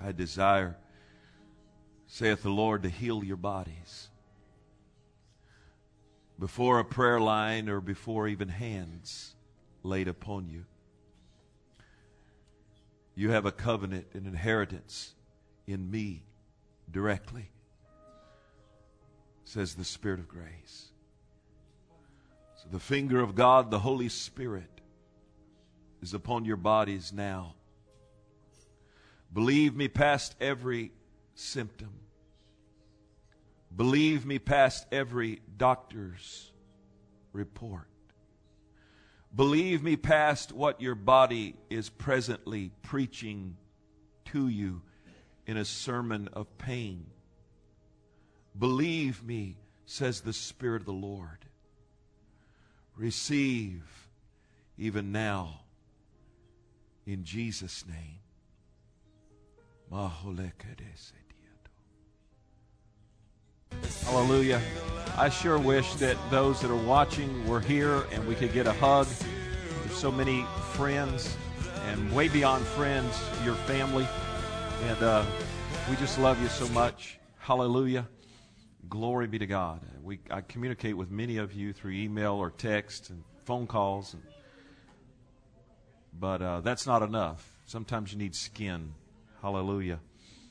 I desire, saith the Lord, to heal your bodies. Before a prayer line or before even hands laid upon you. You have a covenant, an inheritance in me directly, says the Spirit of grace. So the finger of God, the Holy Spirit, is upon your bodies now. Believe me past every symptom. Believe me past every doctor's report. Believe me past what your body is presently preaching to you in a sermon of pain. Believe me, says the Spirit of the Lord. Receive even now in Jesus' name. Hallelujah. I sure wish that those that are watching were here and we could get a hug. There's so many friends and way beyond friends, your family. And we just love you so much. Hallelujah. Glory be to God. I communicate with many of you through email or text and phone calls. But that's not enough. Sometimes you need skin. Hallelujah.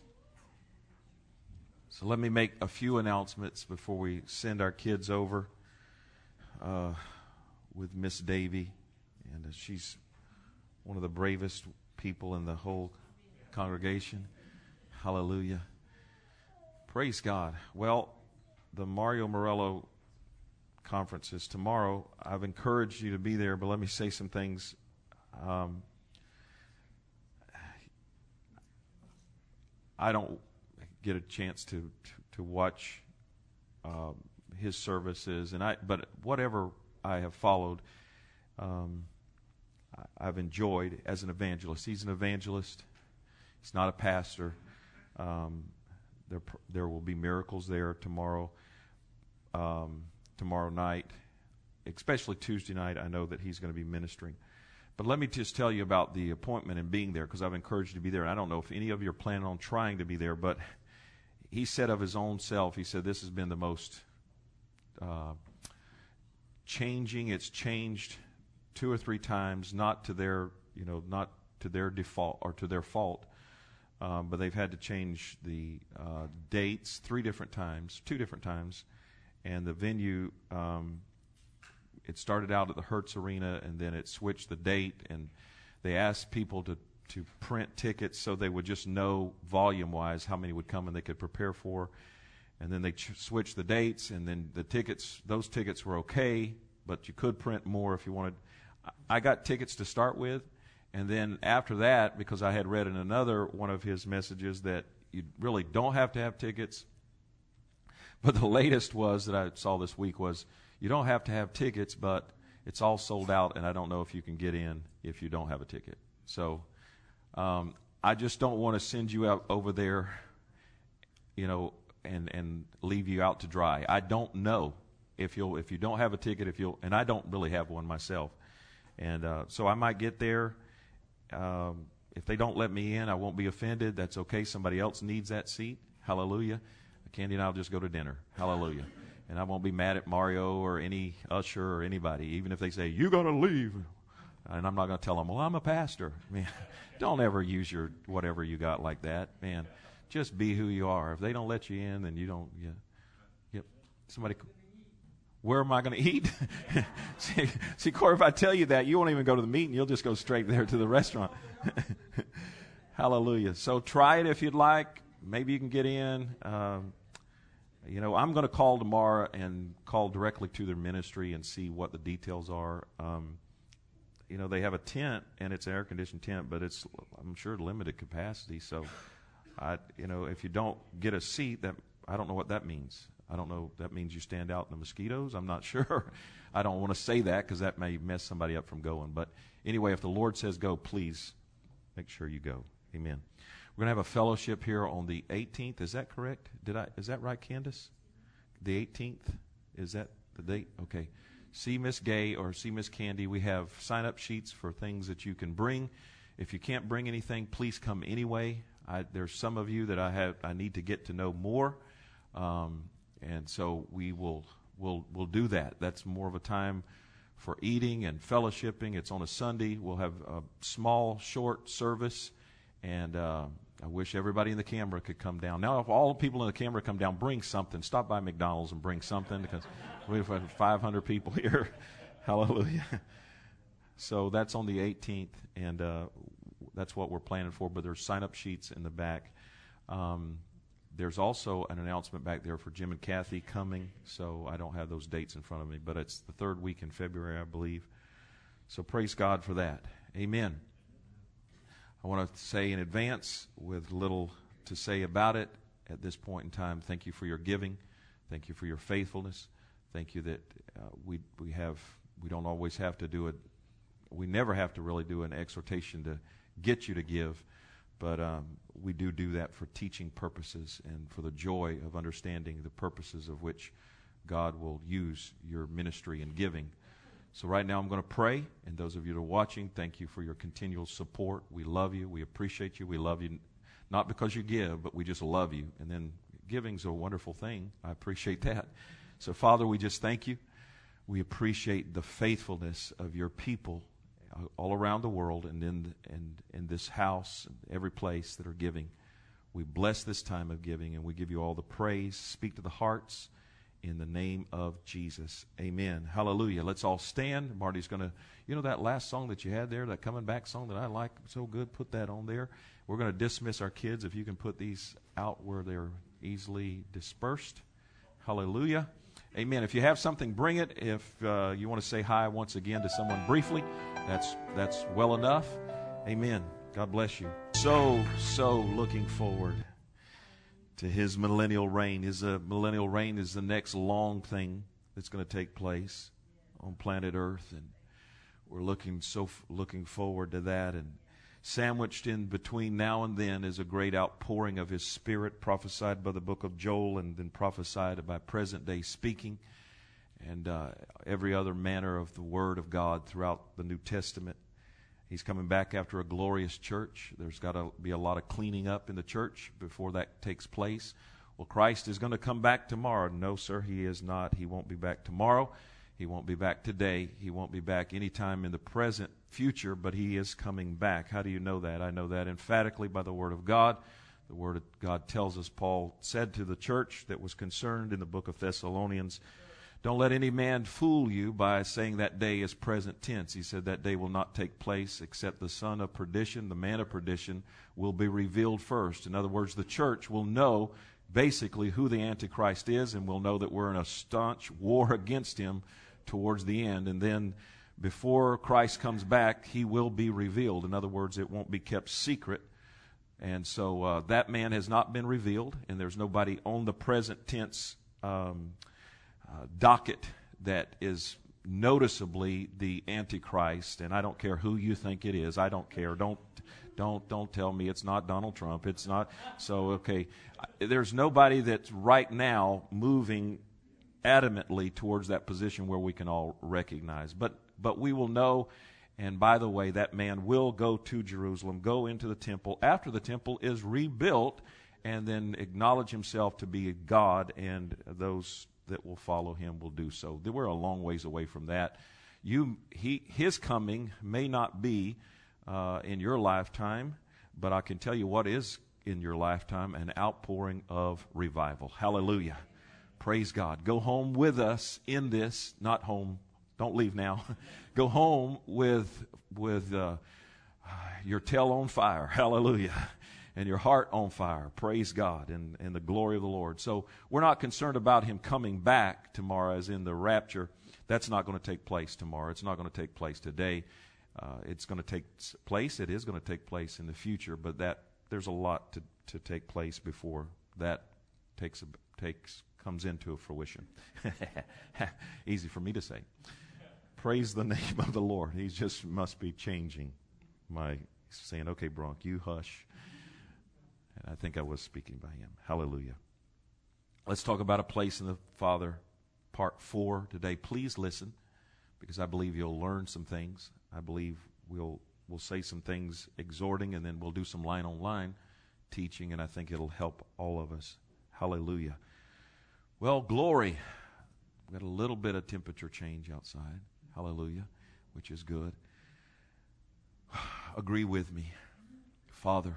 So let me make a few announcements before we send our kids over with Miss Davy. And she's one of the bravest people in the whole congregation. Hallelujah. Praise God. Well, the Mario Morello conference is tomorrow. I've encouraged you to be there, but let me say some things. I don't get a chance to watch his services, but whatever I have followed, I've enjoyed as an evangelist. He's an evangelist. He's not a pastor. There will be miracles there tomorrow night, especially Tuesday night. I know that he's going to be ministering. But let me just tell you about the appointment and being there, because I've encouraged you to be there. And I don't know if any of you are planning on trying to be there, but he said of his own self, he said this has been the most changing. It's changed 2 or 3 times, not to their default or to their fault, but they've had to change the dates 2 different times, and the venue. It started out at the Hertz Arena, and then it switched the date, and they asked people to print tickets so they would just know volume-wise how many would come and they could prepare for. And then they switched the dates, and then those tickets were okay, but you could print more if you wanted. I got tickets to start with, and then after that, because I had read in another one of his messages that you really don't have to have tickets, but the latest was that I saw this week was, you don't have to have tickets, but it's all sold out, and I don't know if you can get in if you don't have a ticket. So I just don't want to send you out over there, and leave you out to dry. I don't know if you don't have a ticket, and I don't really have one myself. And so I might get there. If they don't let me in, I won't be offended. That's okay. Somebody else needs that seat. Hallelujah. Candy and I will just go to dinner. Hallelujah. And I won't be mad at Mario or any usher or anybody, even if they say, you got to leave. And I'm not going to tell them, well, I'm a pastor. Man, don't ever use your whatever you got like that. Man, just be who you are. If they don't let you in, then you don't. Yeah. Yep. Somebody, where am I going to eat? see, Corey, if I tell you that, you won't even go to the meeting. You'll just go straight there to the restaurant. Hallelujah. So try it if you'd like. Maybe you can get in. I'm going to call tomorrow and call directly to their ministry and see what the details are. They have a tent, and it's an air-conditioned tent, but it's, I'm sure, limited capacity. So, if you don't get a seat, I don't know what that means. I don't know if that means you stand out in the mosquitoes. I'm not sure. I don't want to say that because that may mess somebody up from going. But anyway, if the Lord says go, please make sure you go. Amen. We're going to have a fellowship here on the 18th. Is that correct? Is that right, Candace? The 18th? Is that the date? Okay. See Miss Gay or see Miss Candy. We have sign-up sheets for things that you can bring. If you can't bring anything, please come anyway. There's some of you that I need to get to know more, and so we'll do that. That's more of a time for eating and fellowshipping. It's on a Sunday. We'll have a small, short service, and I wish everybody in the camera could come down. Now, if all the people in the camera come down, bring something. Stop by McDonald's and bring something, because we have 500 people here. Hallelujah. So that's on the 18th, and that's what we're planning for. But there's sign-up sheets in the back. There's also an announcement back there for Jim and Kathy coming, so I don't have those dates in front of me, but it's the third week in February, I believe. So praise God for that. Amen. I want to say in advance, with little to say about it at this point in time, thank you for your giving. Thank you for your faithfulness. Thank you that we don't always have to do it. We never have to really do an exhortation to get you to give, but we do that for teaching purposes and for the joy of understanding the purposes of which God will use your ministry and giving. So right now I'm going to pray, and those of you that are watching, thank you for your continual support. We love you. We appreciate you. We love you, not because you give, but we just love you. And then giving's a wonderful thing. I appreciate that. So Father, we just thank you. We appreciate the faithfulness of your people all around the world and in this house and every place that are giving. We bless this time of giving, and we give you all the praise. Speak to the hearts in the name of Jesus. Amen. Hallelujah. Let's all stand. Marty's going to, that last song that you had there, that coming back song that I like so good, put that on there. We're going to dismiss our kids. If you can put these out where they're easily dispersed. Hallelujah. Amen. If you have something, bring it. If you want to say hi once again to someone briefly, that's well enough. Amen. God bless you. So looking forward to his millennial reign. His millennial reign is the next long thing that's going to take place on planet Earth, and we're looking forward to that. And sandwiched in between now and then is a great outpouring of his Spirit, prophesied by the book of Joel and then prophesied by present-day speaking, and every other manner of the Word of God throughout the New Testament. He's coming back after a glorious church. There's got to be a lot of cleaning up in the church before that takes place. Well, Christ is going to come back tomorrow. No, sir, he is not. He won't be back tomorrow. He won't be back today. He won't be back anytime in the present future, but he is coming back. How do you know that? I know that emphatically by the Word of God. The Word of God tells us, Paul said to the church that was concerned in the book of Thessalonians, don't let any man fool you by saying that day is present tense. He said that day will not take place except the son of perdition, the man of perdition, will be revealed first. In other words, the church will know basically who the Antichrist is, and we'll know that we're in a staunch war against him towards the end. And then before Christ comes back, he will be revealed. In other words, it won't be kept secret. And so that man has not been revealed, and there's nobody on the present tense docket that is noticeably the Antichrist. And I don't care who you think it is. I don't care. Don't tell me it's not Donald Trump. It's not. So, okay. There's nobody that's right now moving adamantly towards that position where we can all recognize. But we will know. And by the way, that man will go to Jerusalem, go into the temple after the temple is rebuilt, and then acknowledge himself to be God, and those that will follow him will do so. We're a long ways away from that. His coming may not be in your lifetime, but I can tell you what is in your lifetime: an outpouring of revival. Hallelujah. Praise God. Go home with us in this, not home. Don't leave now. Go home with your tail on fire. Hallelujah. And your heart on fire. Praise God and the glory of the Lord. So we're not concerned about him coming back tomorrow as in the rapture. That's not going to take place tomorrow. It's not going to take place today. It's going to take place. It is going to take place in the future, but there's a lot to take place before that comes into fruition. Easy for me to say. Praise the name of the Lord. He just must be changing saying, okay, Bronk, you hush. And I think I was speaking by him. Hallelujah. Let's talk about a place in the Father, part 4 today. Please listen, because I believe you'll learn some things. I believe we'll say some things exhorting, and then we'll do some line on line teaching, and I think it'll help all of us. Hallelujah. Well, glory. We've got a little bit of temperature change outside. Hallelujah, which is good. Agree with me. Father,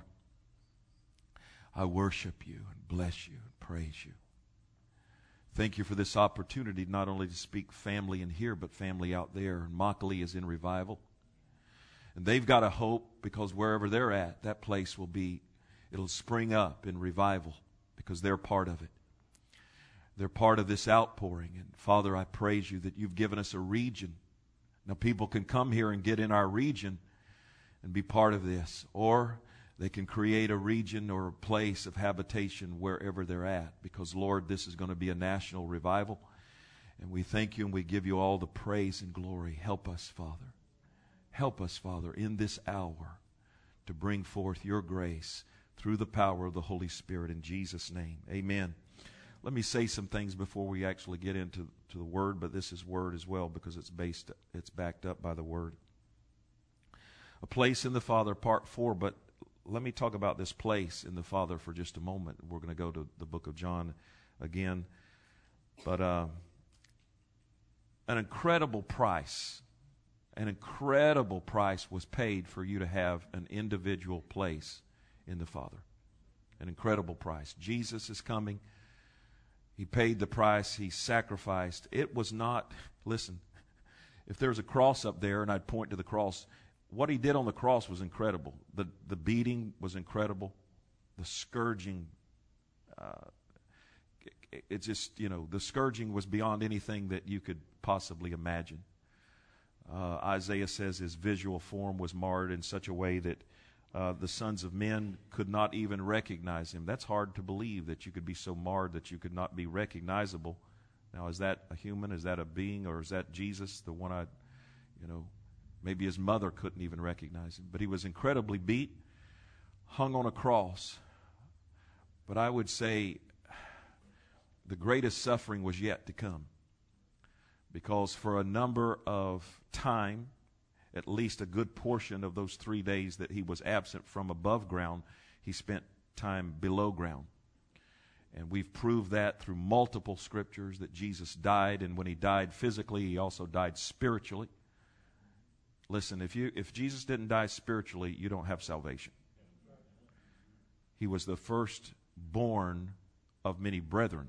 I worship you and bless you and praise you. Thank you for this opportunity not only to speak family in here, but family out there. Immokalee is in revival. And they've got a hope because wherever they're at, that place will be, it'll spring up in revival because they're part of it. They're part of this outpouring. And Father, I praise you that you've given us a region. Now people can come here and get in our region and be part of this. Or they can create a region or a place of habitation wherever they're at. Because, Lord, this is going to be a national revival. And we thank you and we give you all the praise and glory. Help us, Father. Help us, Father, in this hour to bring forth your grace through the power of the Holy Spirit. In Jesus' name, amen. Let me say some things before we actually get into the Word, but this is Word as well because it's backed up by the Word. A place in the Father, part 4, but let me talk about this place in the Father for just a moment. We're going to go to the book of John again. But an incredible price was paid for you to have an individual place in the Father. An incredible price. Jesus is coming. He paid the price. He sacrificed. It was not, listen, if there's a cross up there and I'd point to the cross, what he did on the cross was incredible. The beating was incredible. The scourging, it's just, the scourging was beyond anything that you could possibly imagine. Isaiah says his visual form was marred in such a way that the sons of men could not even recognize him. That's hard to believe, that you could be so marred that you could not be recognizable. Now, is that a human? Is that a being? Or is that Jesus, the one maybe his mother couldn't even recognize him. But he was incredibly beat, hung on a cross. But I would say the greatest suffering was yet to come. Because for a number of time, at least a good portion of those 3 days that he was absent from above ground, he spent time below ground. And we've proved that through multiple scriptures that Jesus died, and when he died physically, he also died spiritually. Listen, if Jesus didn't die spiritually, you don't have salvation. He was the firstborn of many brethren.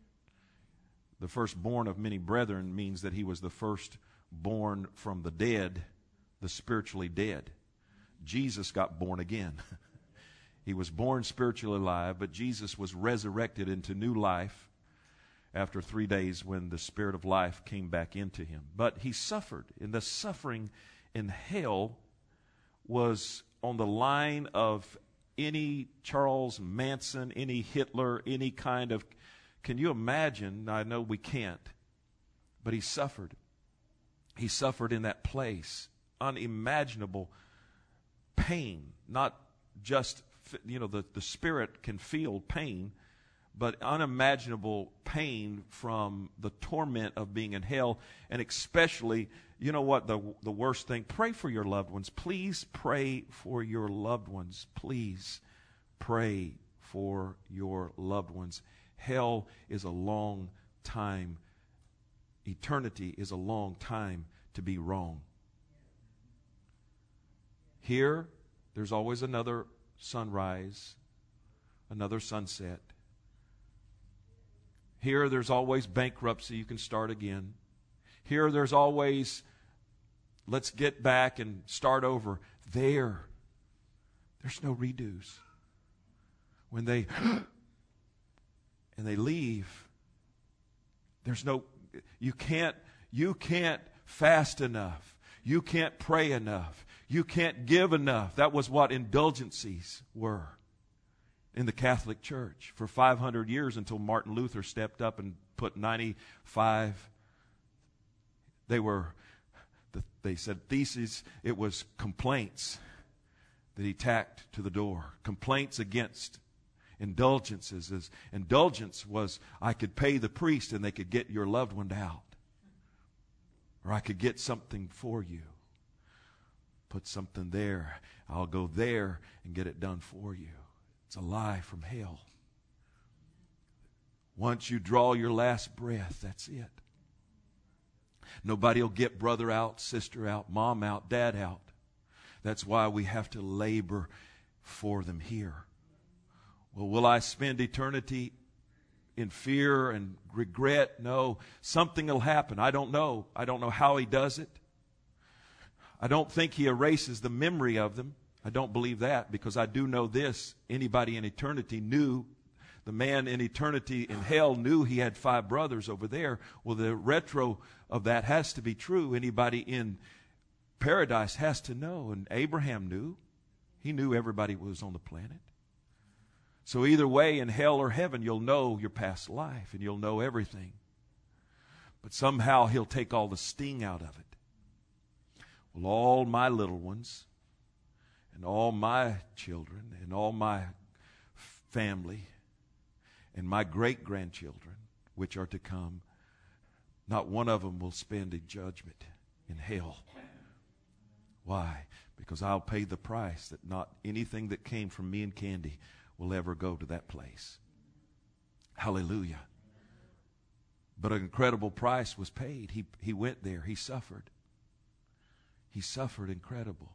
The firstborn of many brethren means that he was the firstborn from the dead, the spiritually dead. Jesus got born again. He was born spiritually alive, but Jesus was resurrected into new life after 3 days when the Spirit of life came back into him. But he suffered, and the suffering in hell was on the line of any Charles Manson, any Hitler, any kind of... Can you imagine? I know we can't. But he suffered. He suffered in that place. Unimaginable pain. Not just, the spirit can feel pain, but unimaginable pain from the torment of being in hell. And especially, you know what, the worst thing, pray for your loved ones. Please pray for your loved ones. Please pray for your loved ones. Hell is a long time. Eternity is a long time to be wrong. Here, there's always another sunrise, another sunset. Here, there's always bankruptcy. You can start again. Here, there's always, let's get back and start over. There's no redos. When they leave, there's no, you can't fast enough. You can't pray enough. You can't give enough. That was what indulgencies were in the Catholic Church for 500 years until Martin Luther stepped up and put 95. They said theses. It was complaints that he tacked to the door. Complaints against indulgences. Indulgence was, I could pay the priest and they could get your loved one out. Or I could get something for you. Put something there. I'll go there and get it done for you. It's a lie from hell. Once you draw your last breath, that's it. Nobody will get brother out, sister out, mom out, dad out. That's why we have to labor for them here. Well, will I spend eternity in fear and regret? No. Something will happen. I don't know. I don't know how he does it. I don't think he erases the memory of them. I don't believe that, because I do know this. Anybody in eternity knew, the man in eternity in hell knew he had 5 brothers over there. Well, the retro of that has to be true. Anybody in paradise has to know. And Abraham knew. He knew everybody was on the planet. So either way, in hell or heaven, you'll know your past life and you'll know everything. But somehow he'll take all the sting out of it. Well, all my little ones and all my children and all my family and my great-grandchildren, which are to come, not one of them will spend a judgment in hell. Why? Because I'll pay the price that not anything that came from me and Candy will ever go to that place. Hallelujah. But an incredible price was paid. He went there. He suffered. He suffered incredible.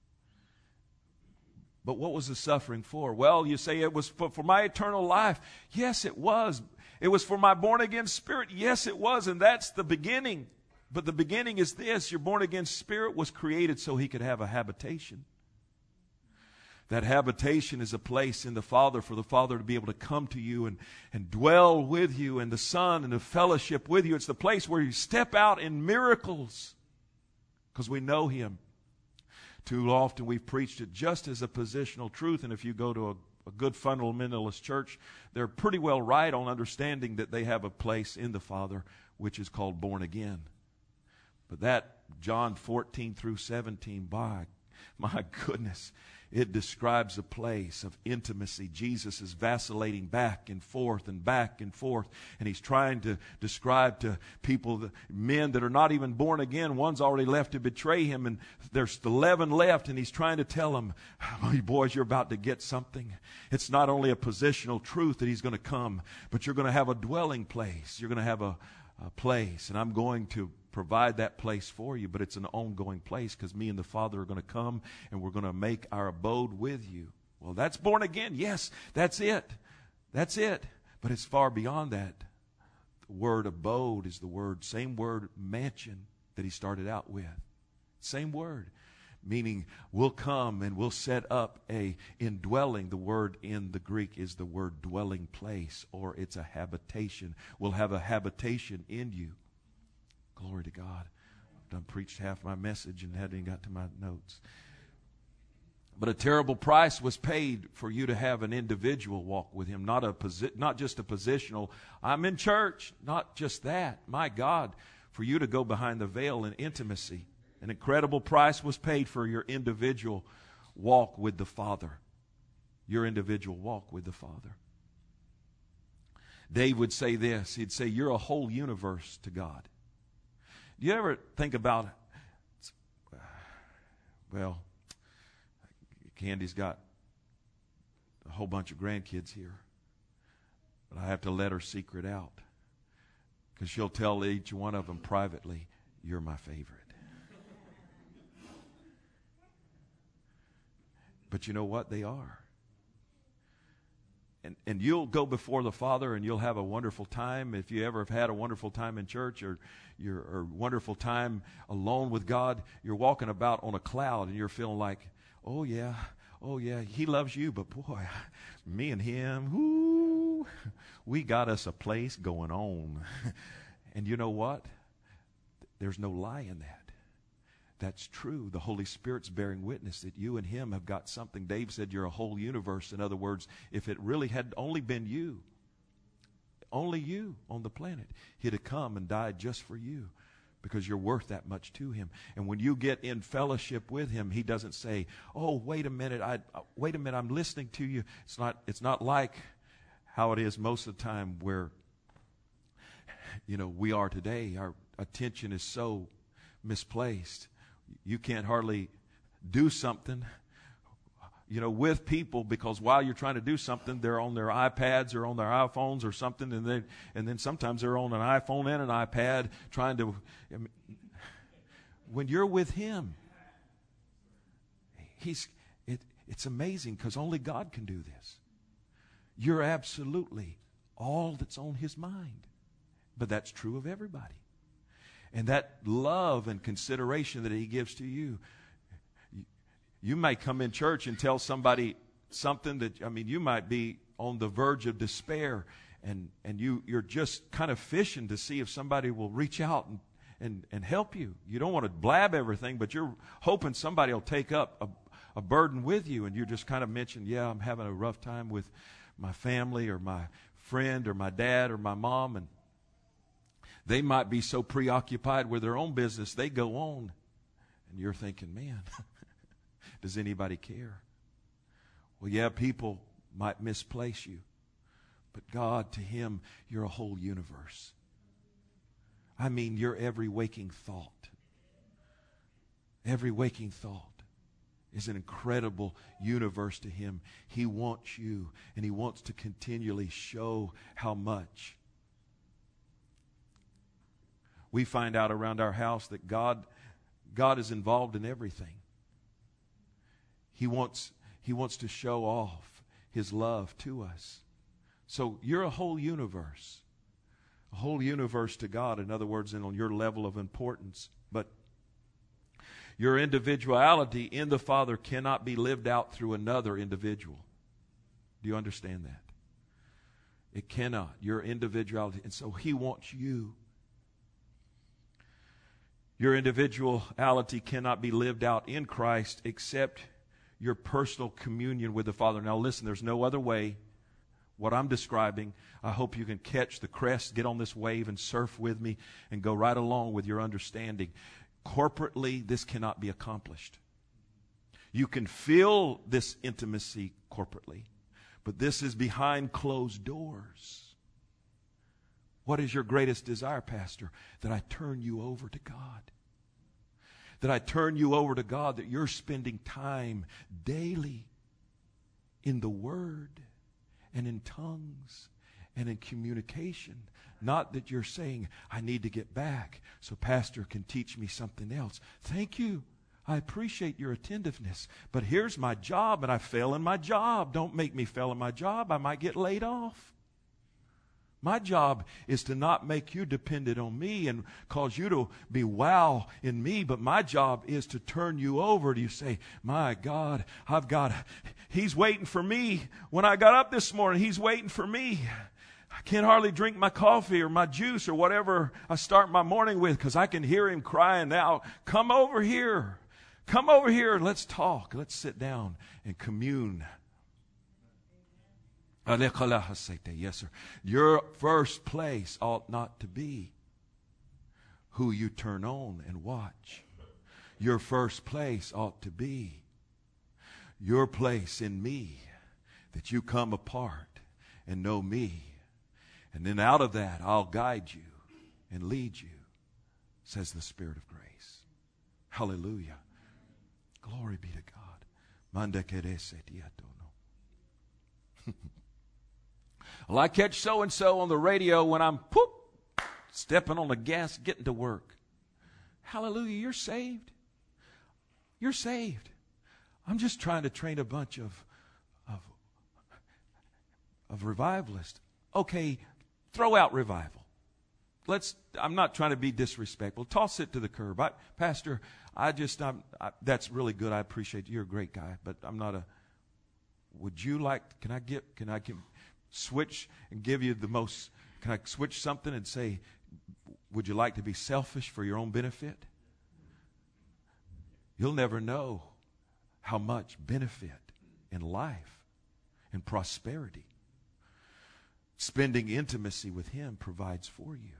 But what was the suffering for? Well, you say it was for my eternal life. Yes, it was. It was for my born-again spirit. Yes, it was. And that's the beginning. But the beginning is this. Your born-again spirit was created so he could have a habitation. That habitation is a place in the Father for the Father to be able to come to you and dwell with you, and the Son and the fellowship with you. It's the place where you step out in miracles because we know him. Too often we've preached it just as a positional truth, and if you go to a good fundamentalist church, they're pretty well right on understanding that they have a place in the Father, which is called born again. But that, John 14 through 17, my goodness, it describes a place of intimacy. Jesus is vacillating back and forth and back and forth. And he's trying to describe to people, men that are not even born again. One's already left to betray him, and there's 11 left. And he's trying to tell them, oh, you boys, you're about to get something. It's not only a positional truth that he's going to come, but you're going to have a dwelling place. You're going to have a place. And I'm going to provide that place for you, but it's an ongoing place because me and the Father are going to come and we're going to make our abode with you. Well, that's born again. Yes, that's it. That's it. But it's far beyond that. The word abode is the word, same word mansion that he started out with. Same word. Meaning we'll come and we'll set up a indwelling. The word in the Greek is the word dwelling place, or it's a habitation. We'll have a habitation in you. Glory to God. I've done preached half my message and hadn't even got to my notes. But a terrible price was paid for you to have an individual walk with him, not just a positional, I'm in church, not just that. My God, for you to go behind the veil in intimacy. An incredible price was paid for your individual walk with the Father. Your individual walk with the Father. Dave would say this. He'd say, you're a whole universe to God. Do you ever think about, well, Candy's got a whole bunch of grandkids here, but I have to let her secret out because she'll tell each one of them privately, you're my favorite. But you know what? They are. And you'll go before the Father and you'll have a wonderful time. If you ever have had a wonderful time in church or a wonderful time alone with God, you're walking about on a cloud and you're feeling like, oh yeah, he loves you, but boy, me and him, whoo, we got us a place going on. And you know what? There's no lie in that. That's true. The Holy Spirit's bearing witness that you and him have got something. Dave said you're a whole universe. In other words, if it really had only been you, only you on the planet, he'd have come and died just for you because you're worth that much to him. And when you get in fellowship with him, he doesn't say, oh, wait a minute, I'm listening to you. It's not like how it is most of the time where, we are today. Our attention is so misplaced. You can't hardly do something. with people, because while you're trying to do something, they're on their iPads or on their iPhones or something, and then sometimes they're on an iPhone and an iPad trying to. When you're with Him, it's amazing, because only God can do this. You're absolutely all that's on His mind. But that's true of everybody. And that love and consideration that He gives to you. You might come in church and tell somebody something that, you might be on the verge of despair, and you're just kind of fishing to see if somebody will reach out and help you. You don't want to blab everything, but you're hoping somebody will take up a burden with you, and you just kind of mention, yeah, I'm having a rough time with my family or my friend or my dad or my mom, and they might be so preoccupied with their own business, they go on, and you're thinking, man, does anybody care? Well, yeah, people might misplace you, but God, to Him, you're a whole universe. You're every waking thought. Every waking thought is an incredible universe to Him. He wants you, and He wants to continually show how much. We find out around our house that God is involved in everything. He wants to show off His love to us. So you're a whole universe. A whole universe to God, in other words, and on your level of importance. But your individuality in the Father cannot be lived out through another individual. Do you understand that? It cannot. Your individuality. And so He wants you. Your individuality cannot be lived out in Christ except your personal communion with the Father. Now listen, there's no other way. What I'm describing, I hope you can catch the crest, get on this wave and surf with me and go right along with your understanding. Corporately, this cannot be accomplished. You can feel this intimacy corporately, but this is behind closed doors. What is your greatest desire, Pastor? That I turn you over to God. That I turn you over to God, that you're spending time daily in the Word and in tongues and in communication. Not that you're saying, I need to get back so Pastor can teach me something else. Thank you. I appreciate your attentiveness. But here's my job, and I fail in my job. Don't make me fail in my job. I might get laid off. My job is to not make you dependent on me and cause you to be wow in me, but my job is to turn you over. Do you say, my God, He's waiting for me. When I got up this morning, He's waiting for me. I can't hardly drink my coffee or my juice or whatever I start my morning with, because I can hear Him crying out, come over here. Come over here and let's talk. Let's sit down and commune. Yes, sir. Your first place ought not to be who you turn on and watch. Your first place ought to be your place in me, that you come apart and know me. And then out of that, I'll guide you and lead you, says the Spirit of grace. Hallelujah. Glory be to God. Well, I catch so-and-so on the radio when I'm stepping on the gas, getting to work. Hallelujah, you're saved. You're saved. I'm just trying to train a bunch of revivalists. Okay, throw out revival. I'm not trying to be disrespectful. Toss it to the curb. Pastor, that's really good. I appreciate you. You're a great guy, but I'm not would you like, can I switch and give you can I switch something and say, would you like to be selfish for your own benefit? You'll never know how much benefit in life and prosperity spending intimacy with Him provides for you.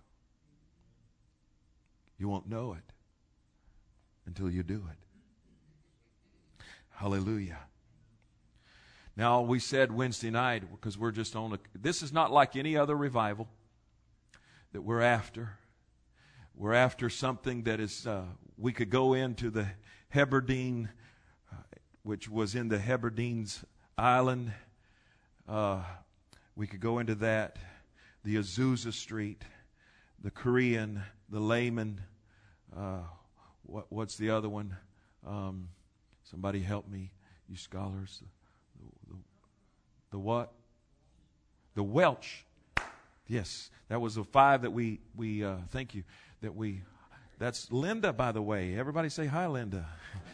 You won't know it until you do it. Hallelujah. Now, we said Wednesday night, because we're just this is not like any other revival that we're after. We're after something that is, we could go into the Hebridean which was in the Hebrides Island. We could go into that. The Azusa Street, the Korean, the Layman. What's the other one? Somebody help me, you scholars. The what? The Welsh. Yes, that was the 5 that we thank you, that's Linda, by the way. Everybody say hi, Linda.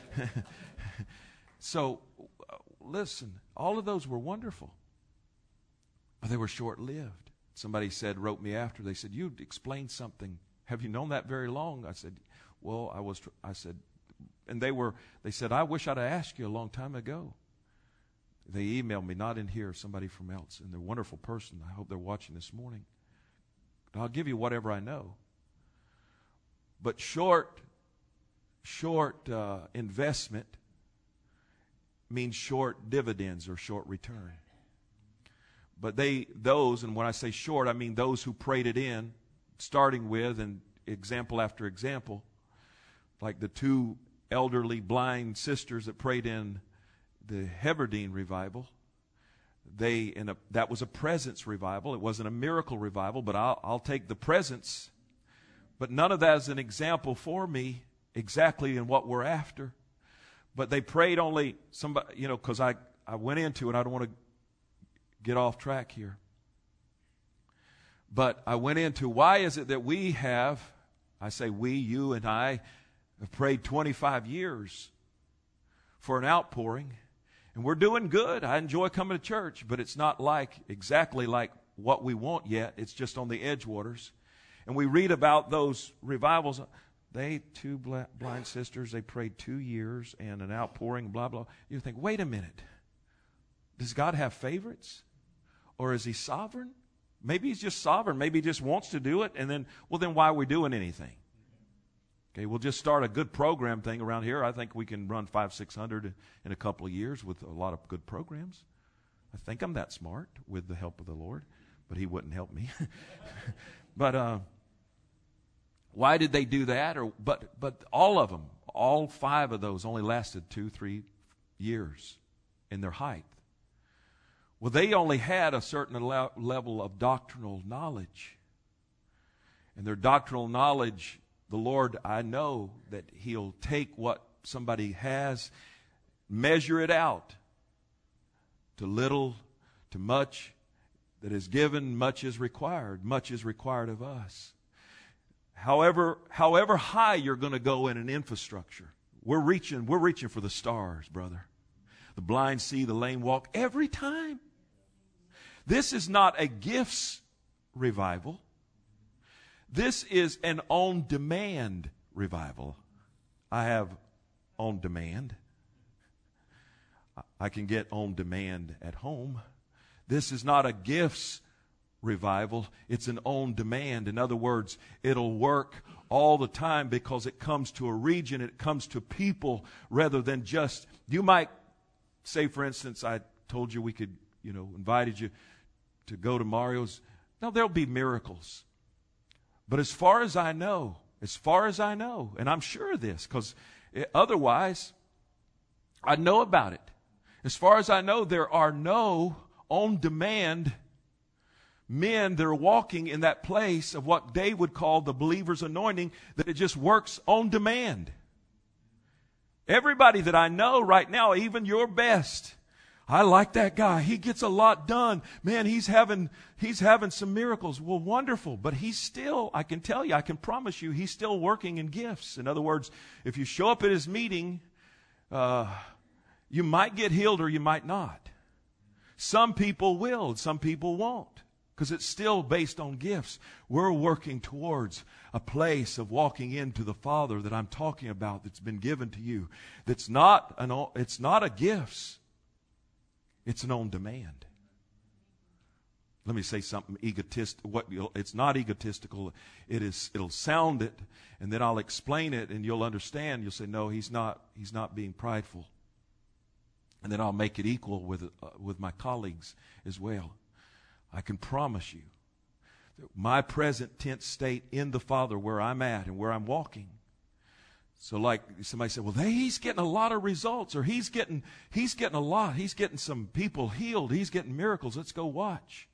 So, listen, all of those were wonderful, but they were short-lived. Somebody wrote me after, they said, you explained something. Have you known that very long? I said, well, and they said, I wish I'd have asked you a long time ago. They emailed me, not in here, somebody from else, and they're a wonderful person. I hope they're watching this morning. But I'll give you whatever I know. But short investment means short dividends or short return. But and when I say short, I mean those who prayed it in, starting with, and example after example, like the 2 elderly blind sisters that prayed in the Hebridean revival. That was a presence revival. It wasn't a miracle revival, but I'll take the presence. But none of that is an example for me exactly in what we're after. But they prayed only somebody, because I went into it. I don't want to get off track here. But I went into why is it that we have, I say we, you and I, have prayed 25 years for an outpouring. And we're doing good. I enjoy coming to church, but it's not exactly like what we want yet. It's just on the edgewaters. And we read about those revivals. 2 blind sisters, they prayed 2 years and an outpouring, blah, blah. You think, wait a minute. Does God have favorites? Or is he sovereign? Maybe he's just sovereign. Maybe he just wants to do it. And then why are we doing anything? Okay, we'll just start a good program thing around here. I think we can run 500-600 in a couple of years with a lot of good programs. I think I'm that smart with the help of the Lord, but he wouldn't help me. But why did they do that? But all of them, all 5 of those only lasted 2-3 years in their height. Well, they only had a certain level of doctrinal knowledge. And their doctrinal knowledge, the Lord, I know that he'll take what somebody has, measure it out. To little, to much that is given, much is required. Much is required of us. However high you're going to go in an infrastructure, we're reaching for the stars, brother. The blind see, the lame walk every time. This is not a gifts revival. This is an on-demand revival. I have on demand. I can get on demand at home. This is not a gifts revival. It's an on demand. In other words, it'll work all the time because it comes to a region, it comes to people rather than just, you might say, for instance, I told you we could, invited you to go to Mario's. Now, there'll be miracles. But as far as I know, and I'm sure of this because otherwise I'd know about it. As far as I know, there are no on-demand men that are walking in that place of what Dave would call the believer's anointing, that it just works on demand. Everybody that I know right now, even your best, I like that guy. He gets a lot done. Man, he's having some miracles. Well, wonderful. But he's still, I can tell you, I can promise you, he's still working in gifts. In other words, if you show up at his meeting, you might get healed or you might not. Some people will, some people won't. Because it's still based on gifts. We're working towards a place of walking into the Father that I'm talking about that's been given to you. It's not a gifts. It's an on demand. Let me say something egotistical. It's not egotistical. It'll sound it, and then I'll explain it, and you'll understand. You'll say, no, he's not being prideful. And then I'll make it equal with my colleagues as well. I can promise you that my present tense state in the Father where I'm at and where I'm walking, So like somebody said, well, he's getting a lot of results, or he's getting a lot. He's getting some people healed. He's getting miracles. Let's go watch.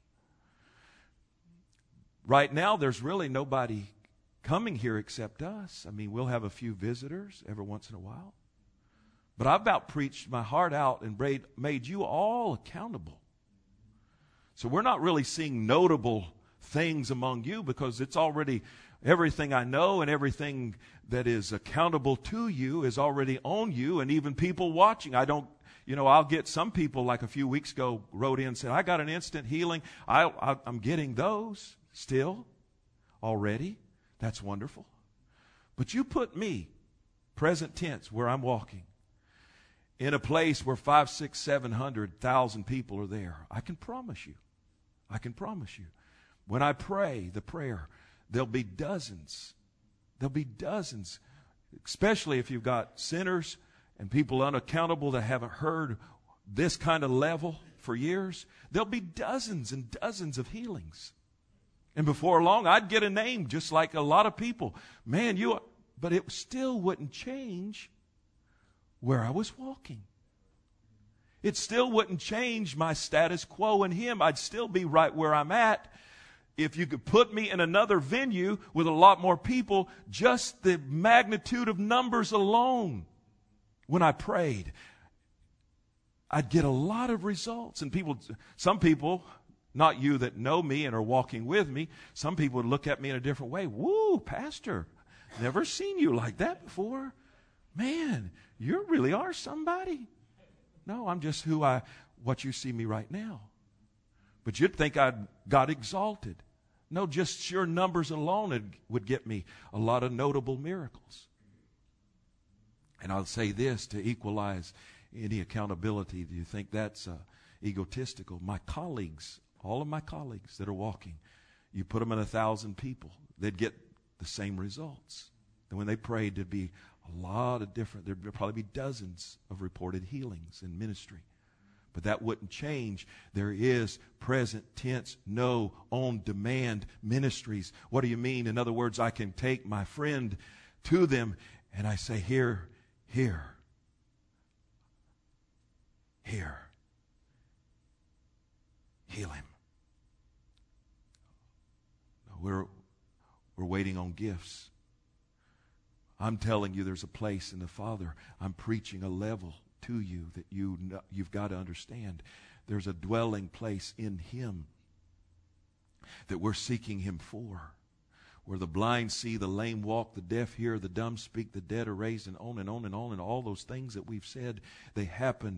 Right now, there's really nobody coming here except us. I mean, we'll have a few visitors every once in a while. But I've about preached my heart out and made you all accountable. So we're not really seeing notable things among you, because it's already, everything I know and everything that is accountable to you is already on you, and even people watching. I'll get some people, like a few weeks ago, wrote in and said, I got an instant healing. I'm getting those still already. That's wonderful. But you put me, present tense, where I'm walking, in a place where 500, 600, 700,000 people are there. I can promise you. When I pray the prayer, there'll be dozens. There'll be dozens, especially if you've got sinners and people unaccountable that haven't heard this kind of level for years. There'll be dozens and dozens of healings. And before long, I'd get a name just like a lot of people. Man, but it still wouldn't change where I was walking. It still wouldn't change my status quo in Him. I'd still be right where I'm at. If you could put me in another venue with a lot more people, just the magnitude of numbers alone, when I prayed, I'd get a lot of results. And some people, not you that know me and are walking with me, some people would look at me in a different way. Woo, Pastor, never seen you like that before. Man, you really are somebody. No, I'm just what you see me right now. But you'd think I got exalted. No, just sheer numbers alone would get me a lot of notable miracles. And I'll say this to equalize any accountability. Do you think that's egotistical? My colleagues, all of my colleagues that are walking, you put them in 1,000 people, they'd get the same results. And when they prayed, there'd be a lot of there'd probably be dozens of reported healings in ministry. But that wouldn't change. There is present tense, no, on-demand ministries. What do you mean? In other words, I can take my friend to them and I say, here, heal him. We're waiting on gifts. I'm telling you, there's a place in the Father. I'm preaching a level to you that you've got to understand. There's a dwelling place in Him that we're seeking Him for, where the blind see, the lame walk, the deaf hear, the dumb speak, the dead are raised, and on and on and on, and all those things that we've said, they happen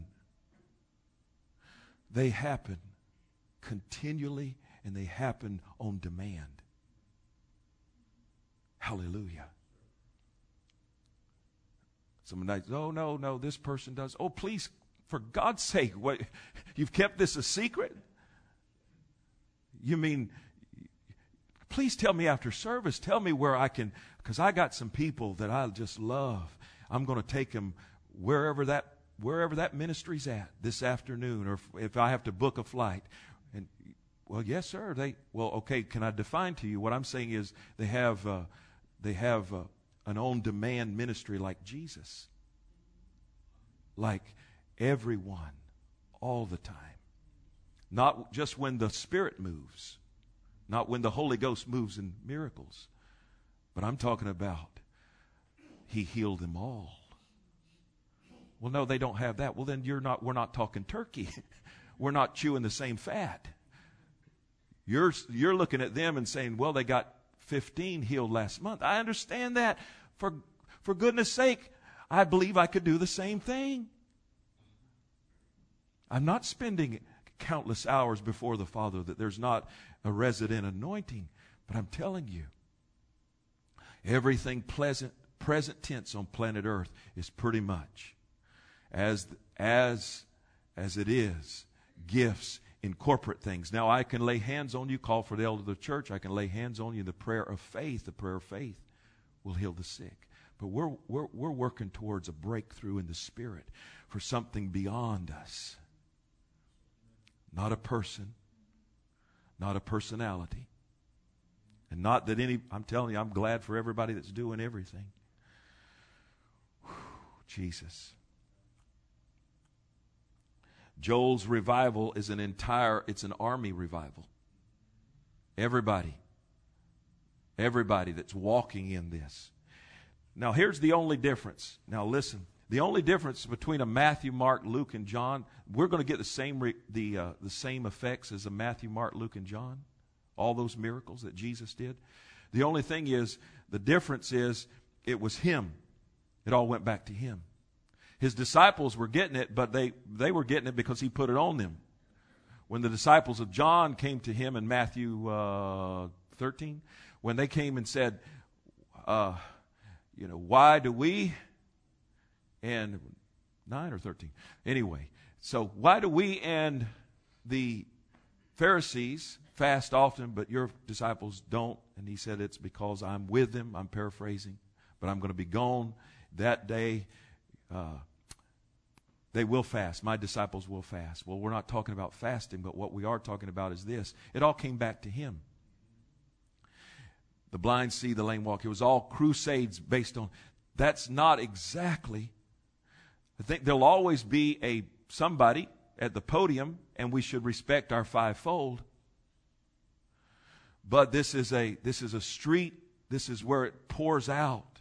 continually, and they happen on demand. Hallelujah. Somebody says, oh, no, this person does. Oh, please, for God's sake, what, you've kept this a secret? You mean, please tell me after service. Tell me where I can, because I got some people that I just love. I'm going to take them wherever that ministry's at this afternoon, or if I have to book a flight. And, well, yes, sir. Okay, can I define to you? What I'm saying is they have an on-demand ministry like Jesus. Like everyone, all the time. Not just when the Spirit moves. Not when the Holy Ghost moves in miracles. But I'm talking about He healed them all. Well, no, they don't have that. Well, then we're not talking turkey. We're not chewing the same fat. You're looking at them and saying, well, they got 15 healed last month. I understand that. For goodness sake, I believe I could do the same thing. I'm not spending countless hours before the Father that there's not a resident anointing. But I'm telling you, everything present tense on planet Earth is pretty much as it is gifts in corporate things. Now, I can lay hands on you, call for the elder of the church. I can lay hands on you. The prayer of faith will heal the sick. But we're working towards a breakthrough in the Spirit for something beyond us. Not a person, not a personality. And not that I'm telling you, I'm glad for everybody that's doing everything. Jesus. Joel's revival is it's an army revival. Everybody that's walking in this. Now here's the only difference. Now listen, the only difference between a Matthew, Mark, Luke, and John, we're going to get the same effects as a Matthew, Mark, Luke, and John. All those miracles that Jesus did. The only thing is, the difference is, it was Him. It all went back to Him. His disciples were getting it, but they were getting it because He put it on them. When the disciples of John came to Him in Matthew 13, when they came and said, why do we, and 9 or 13, anyway, so why do we and the Pharisees fast often, but your disciples don't? And He said, it's because I'm with them. I'm paraphrasing, but I'm going to be gone that day. They will fast. My disciples will fast. Well, we're not talking about fasting, but what we are talking about is this. It all came back to Him. The blind see, the lame walk. It was all crusades based on. That's not exactly. I think there'll always be somebody at the podium, and we should respect our fivefold. But this is a street. This is where it pours out.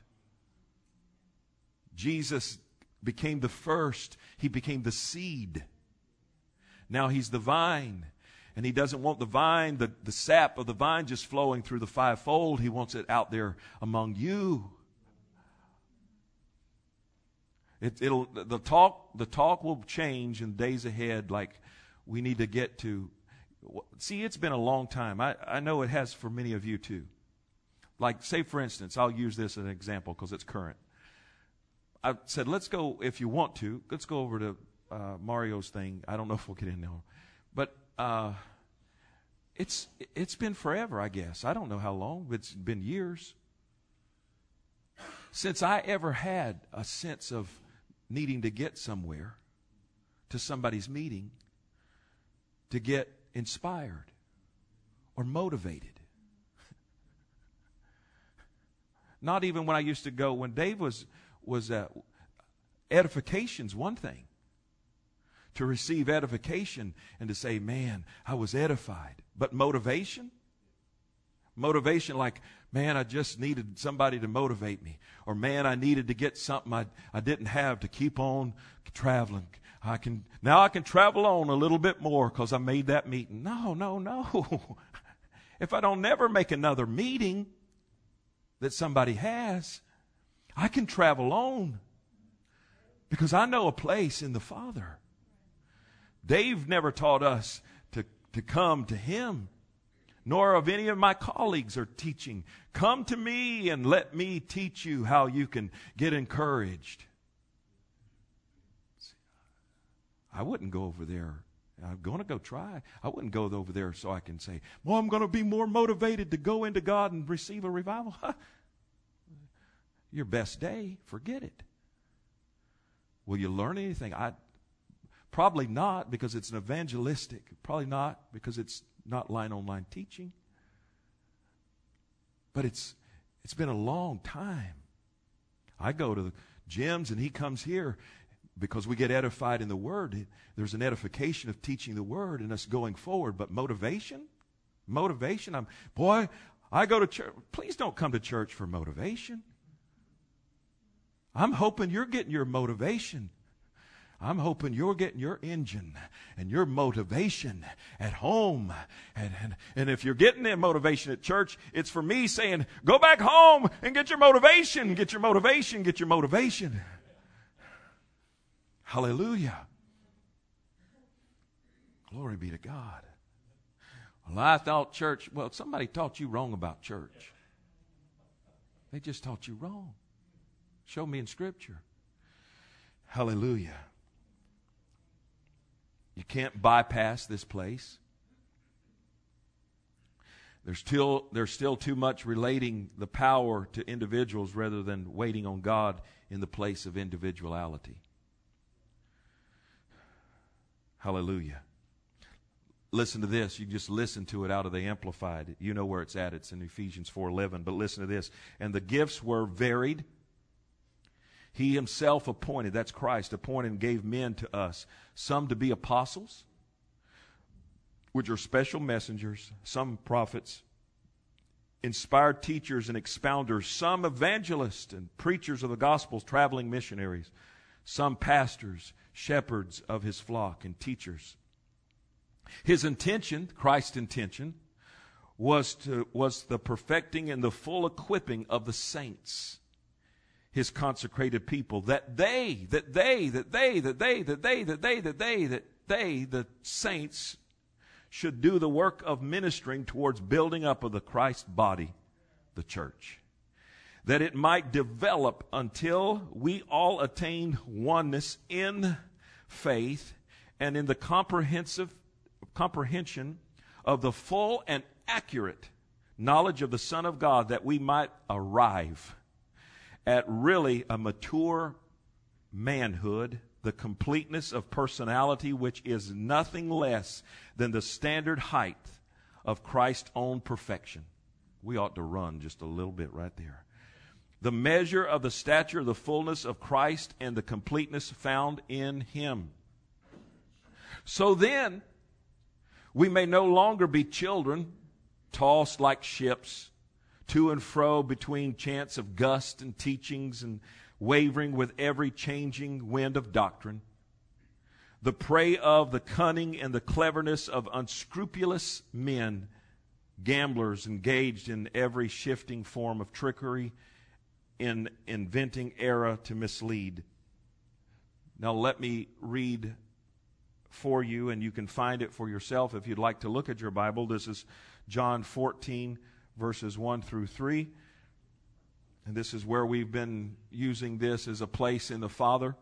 Jesus became the first. He became the seed. Now He's the vine. And He doesn't want the vine, the sap of the vine just flowing through the fivefold. He wants it out there among you. The talk will change in days ahead. Like, we need to get to. See, it's been a long time. I know it has for many of you too. Like, say for instance, I'll use this as an example because it's current. I said, let's go, if you want to, let's go over to Mario's thing. I don't know if we'll get in there. But it's been forever, I guess. I don't know how long. It's been years since I ever had a sense of needing to get somewhere, to somebody's meeting, to get inspired or motivated. Not even when I used to go, when Dave was edification's one thing. To receive edification and to say, man, I was edified. But motivation? Motivation like, man, I just needed somebody to motivate me. Or man, I needed to get something I didn't have to keep on traveling. Now I can travel on a little bit more because I made that meeting. No. If I don't never make another meeting that somebody has, I can travel on because I know a place in the Father. Dave never taught us to come to him, nor of any of my colleagues are teaching. Come to me and let me teach you how you can get encouraged. I wouldn't go over there. I'm going to go try. I wouldn't go over there so I can say, well, I'm going to be more motivated to go into God and receive a revival. Your best day, forget it. Will you learn anything? Probably not, because it's an evangelistic. Probably not, because it's not line-on-line teaching. But it's been a long time. I go to Jim's and he comes here because we get edified in the Word. There's an edification of teaching the Word and us going forward. But motivation? I go to church. Please don't come to church for motivation. I'm hoping you're getting your motivation. I'm hoping you're getting your engine and your motivation at home. And if you're getting that motivation at church, it's for me saying, go back home and get your motivation, get your motivation, get your motivation. Hallelujah. Glory be to God. Well, I thought church, somebody taught you wrong about church. They just taught you wrong. Show me in Scripture. Hallelujah. You can't bypass this place. There's still too much relating the power to individuals rather than waiting on God in the place of individuality. Hallelujah. Listen to this. You just listen to it out of the Amplified. You know where it's at. It's in Ephesians 4:11. But listen to this. And the gifts were varied. He himself appointed, that's Christ, appointed and gave men to us, some to be apostles, which are special messengers, some prophets, inspired teachers and expounders, some evangelists and preachers of the gospel, traveling missionaries, some pastors, shepherds of his flock, and teachers. His intention, Christ's intention, was the perfecting and the full equipping of the saints, his consecrated people, that the saints should do the work of ministering towards building up of the Christ body, the church, that it might develop until we all attain oneness in faith and in the comprehension of the full and accurate knowledge of the Son of God, that we might arrive at really a mature manhood, the completeness of personality, which is nothing less than the standard height of Christ's own perfection. We ought to run just a little bit right there. The measure of the stature of the fullness of Christ and the completeness found in him. So then, we may no longer be children, tossed like ships, to and fro between chance of gust and teachings, and wavering with every changing wind of doctrine, the prey of the cunning and the cleverness of unscrupulous men, gamblers engaged in every shifting form of trickery, in inventing error to mislead. Now let me read for you, and you can find it for yourself if you'd like to look at your Bible. This is John 14, verses 1 through 3. And this is where we've been using this as a place in the Father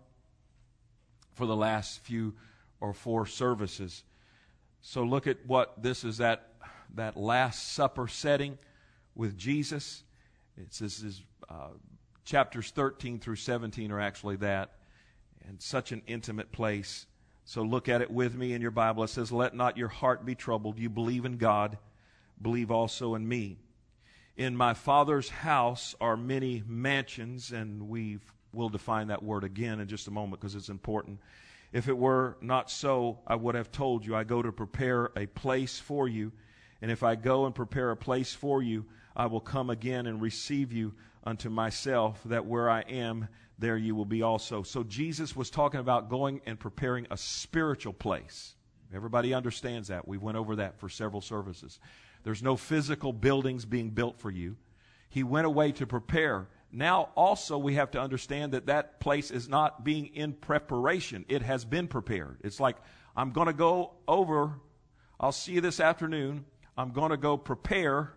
for the last few or four services. So look at what this is, that Last Supper setting with Jesus. This is chapters 13 through 17 are actually that, and such an intimate place. So look at it with me in your Bible. It says, "Let not your heart be troubled. You believe in God, believe also in me. In my Father's house are many mansions," and we'll define that word again in just a moment because it's important. "If it were not so, I would have told you. I go to prepare a place for you. And if I go and prepare a place for you, I will come again and receive you unto myself, that where I am, there you will be also." So Jesus was talking about going and preparing a spiritual place. Everybody understands that. We went over that for several services. There's no physical buildings being built for you. He went away to prepare. Now also we have to understand that that place is not being in preparation. It has been prepared. It's like, I'm going to go over, I'll see you this afternoon, I'm going to go prepare.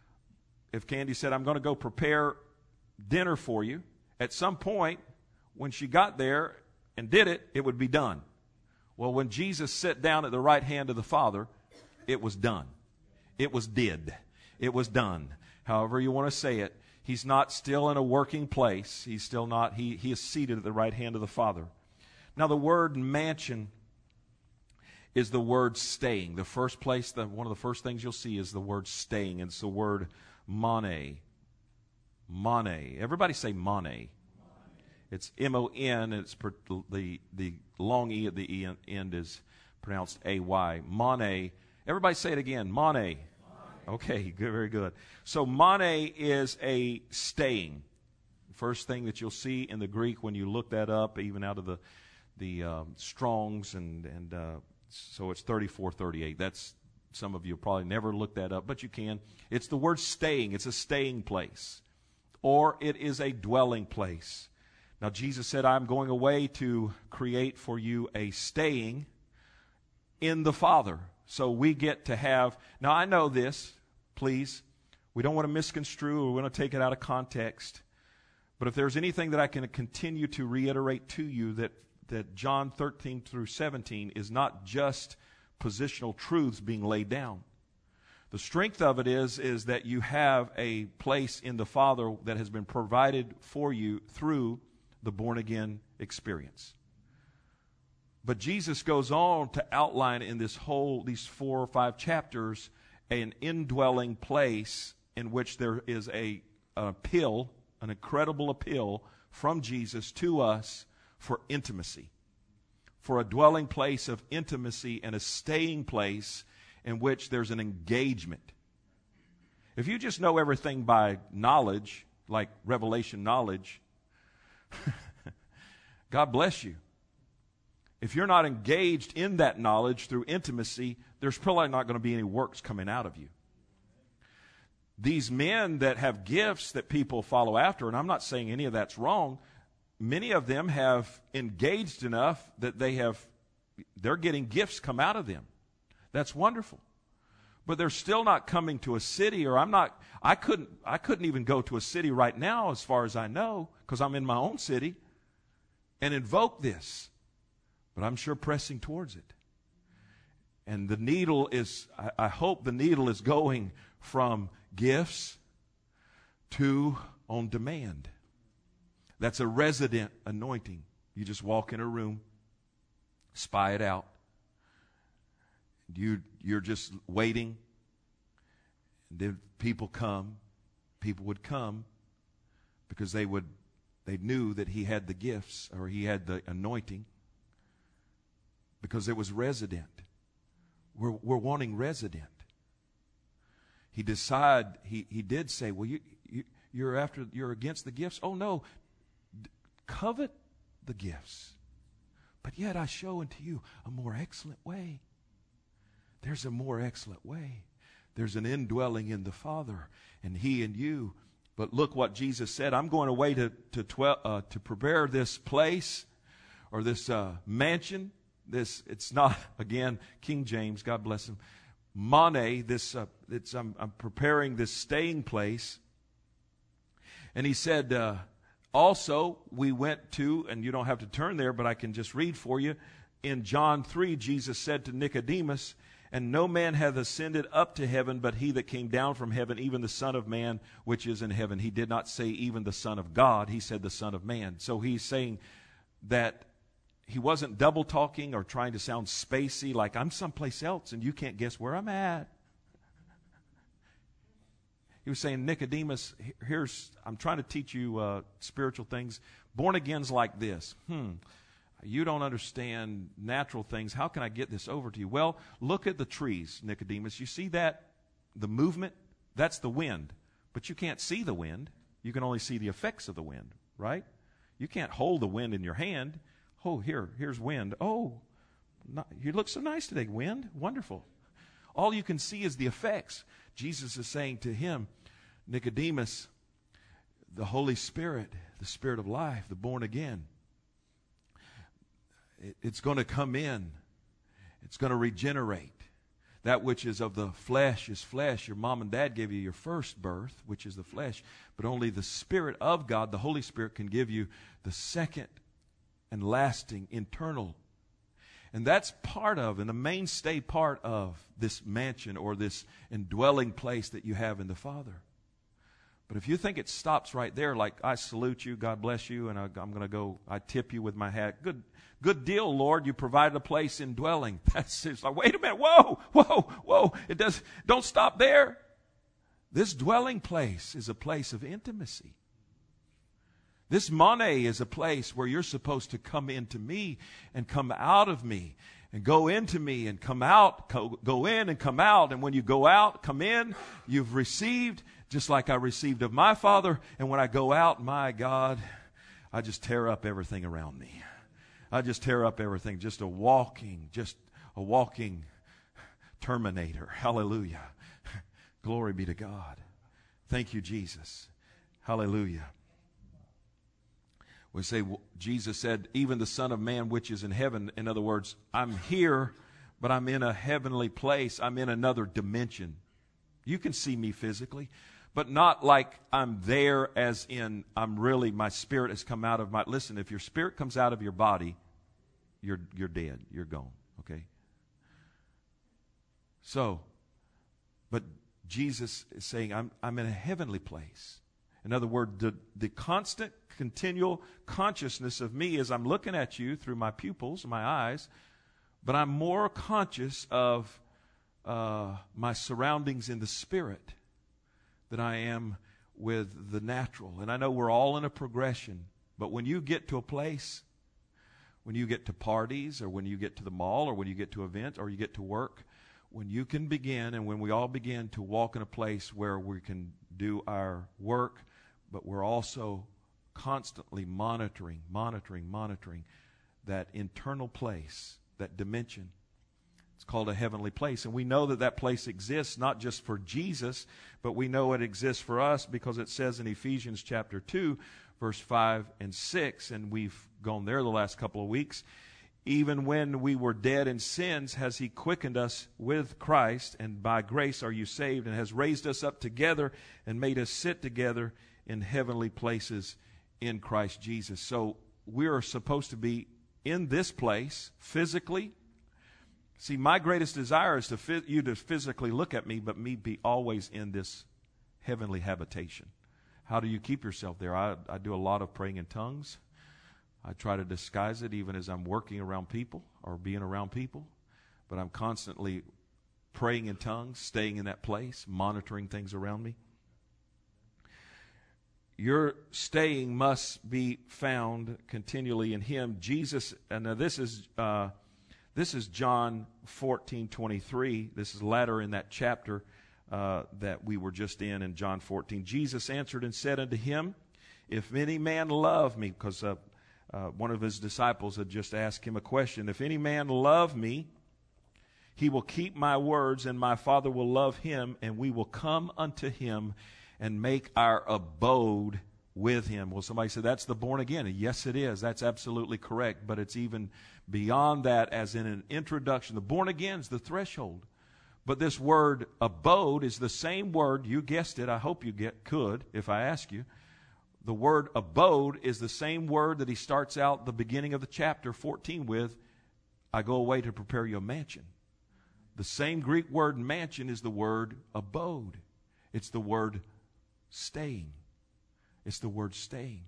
If Candy said, "I'm going to go prepare dinner for you," at some point when she got there and did it, it would be done. Well, when Jesus sat down at the right hand of the Father, it was done. It was did. It was done. However you want to say it, he's not still in a working place. He's still not. He is seated at the right hand of the Father. Now, the word mansion is the word staying. The first place, one of the first things you'll see is the word staying. It's the word mone. Mone. Everybody say mone. It's M-O-N. It's the long E at the end is pronounced A-Y. Mone. Everybody say it again. Mone. Okay, good, very good. So mone is a staying. First thing that you'll see in the Greek when you look that up, even out of the Strongs, and so it's 3438. That's, some of you probably never looked that up, but you can. It's the word staying. It's a staying place, or it is a dwelling place. Now Jesus said, "I'm going away to create for you a staying in the Father." So we get to have, now I know this, please, we don't want to misconstrue, or we want to take it out of context. But if there's anything that I can continue to reiterate to you, that John 13 through 17 is not just positional truths being laid down. The strength of it is that you have a place in the Father that has been provided for you through the born-again experience. But Jesus goes on to outline in these 4 or 5 chapters an indwelling place in which there is an appeal, an incredible appeal from Jesus to us for intimacy, for a dwelling place of intimacy and a staying place in which there's an engagement. If you just know everything by knowledge, like revelation knowledge, God bless you. If you're not engaged in that knowledge through intimacy, there's probably not going to be any works coming out of you. These men that have gifts that people follow after, and I'm not saying any of that's wrong, many of them have engaged enough that they're getting gifts come out of them. That's wonderful. But they're still not coming to a city, or I couldn't even go to a city right now as far as I know, because I'm in my own city, and invoke this. But I'm sure pressing towards it. And the needle is, I hope the needle is going from gifts to on demand. That's a resident anointing. You just walk in a room, spy it out. You're just waiting. And then people would come because they knew that he had the gifts, or he had the anointing, because it was resident. We're wanting resident. He did say, well, you're against the gifts? Oh no, covet the gifts. But yet I show unto you a more excellent way. There's a more excellent way. There's an indwelling in the Father, and He and you. But look what Jesus said. I'm going away to prepare this place, or this mansion. It's not, again, King James, God bless him. Mane, I'm preparing this staying place. And he said, also, we went to, and you don't have to turn there, but I can just read for you. In John 3, Jesus said to Nicodemus, and no man hath ascended up to heaven, but he that came down from heaven, even the Son of Man, which is in heaven. He did not say even the Son of God. He said the Son of Man. So he's saying that he wasn't double talking or trying to sound spacey, like I'm someplace else and you can't guess where I'm at. He was saying, Nicodemus, I'm trying to teach you spiritual things. Born again's like this. You don't understand natural things. How can I get this over to you? Well, look at the trees, Nicodemus. You see that? The movement? That's the wind. But you can't see the wind. You can only see the effects of the wind, right? You can't hold the wind in your hand. Oh, here's wind. Oh, you look so nice today, wind. Wonderful. All you can see is the effects. Jesus is saying to him, Nicodemus, the Holy Spirit, the Spirit of life, the born again, it's going to come in. It's going to regenerate. That which is of the flesh is flesh. Your mom and dad gave you your first birth, which is the flesh. But only the Spirit of God, the Holy Spirit, can give you the second and lasting, eternal. And that's part of, and a mainstay part of this mansion, or this indwelling place that you have in the Father. But if you think it stops right there, like I salute you, God bless you, and I'm going to go, I tip you with my hat. Good deal, Lord. You provided a place in dwelling. It's like, wait a minute, whoa. Don't stop there. This dwelling place is a place of intimacy. This mane is a place where you're supposed to come into me and come out of me, and go into me and come out, go in and come out. And when you go out, come in, you've received just like I received of my Father. And when I go out, my God, I just tear up everything around me. I just tear up everything. Just a walking terminator. Hallelujah. Glory be to God. Thank you, Jesus. Hallelujah. We say, Jesus said, even the Son of Man which is in heaven. In other words, I'm here, but I'm in a heavenly place. I'm in another dimension. You can see me physically, but not like I'm there as in my spirit has come out of my... Listen, if your spirit comes out of your body, you're dead. You're gone, okay? So, but Jesus is saying, I'm in a heavenly place. In other words, the constant, continual consciousness of me as I'm looking at you through my pupils, my eyes, but I'm more conscious of my surroundings in the spirit than I am with the natural. And I know we're all in a progression, But when you get to a place, when you get to parties, or when you get to the mall, or when you get to events, or you get to work, when you can begin, and when we all begin to walk in a place where we can do our work, but we're also constantly monitoring that internal place, that dimension. It's called a heavenly place. And we know that that place exists not just for Jesus, but we know it exists for us because it says in Ephesians chapter 2, verse 5 and 6, and we've gone there the last couple of weeks, even when we were dead in sins, has He quickened us with Christ, and by grace are you saved, and has raised us up together and made us sit together in heavenly places in Christ Jesus. So we are supposed to be in this place physically. See, my greatest desire is you to physically look at me, but me be always in this heavenly habitation. How do you keep yourself there? I do a lot of praying in tongues. I try to disguise it even as I'm working around people or being around people. But I'm constantly praying in tongues, staying in that place, monitoring things around me. Your staying must be found continually in Him. Jesus, and now this is John 14:23. This is latter in that chapter that we were just in John 14. Jesus answered and said unto him, if any man love me, because one of His disciples had just asked Him a question. If any man love me, he will keep my words, and my Father will love him, and we will come unto him and make our abode with him. Well, somebody said, that's the born again. And yes, it is. That's absolutely correct. But it's even beyond that, as in an introduction. The born again is the threshold. But this word abode is the same word, you guessed it, I hope you could if I ask you. The word abode is the same word that He starts out the beginning of the chapter 14 with, I go away to prepare you a mansion. The same Greek word mansion is the word abode. It's the word staying. It's the word staying.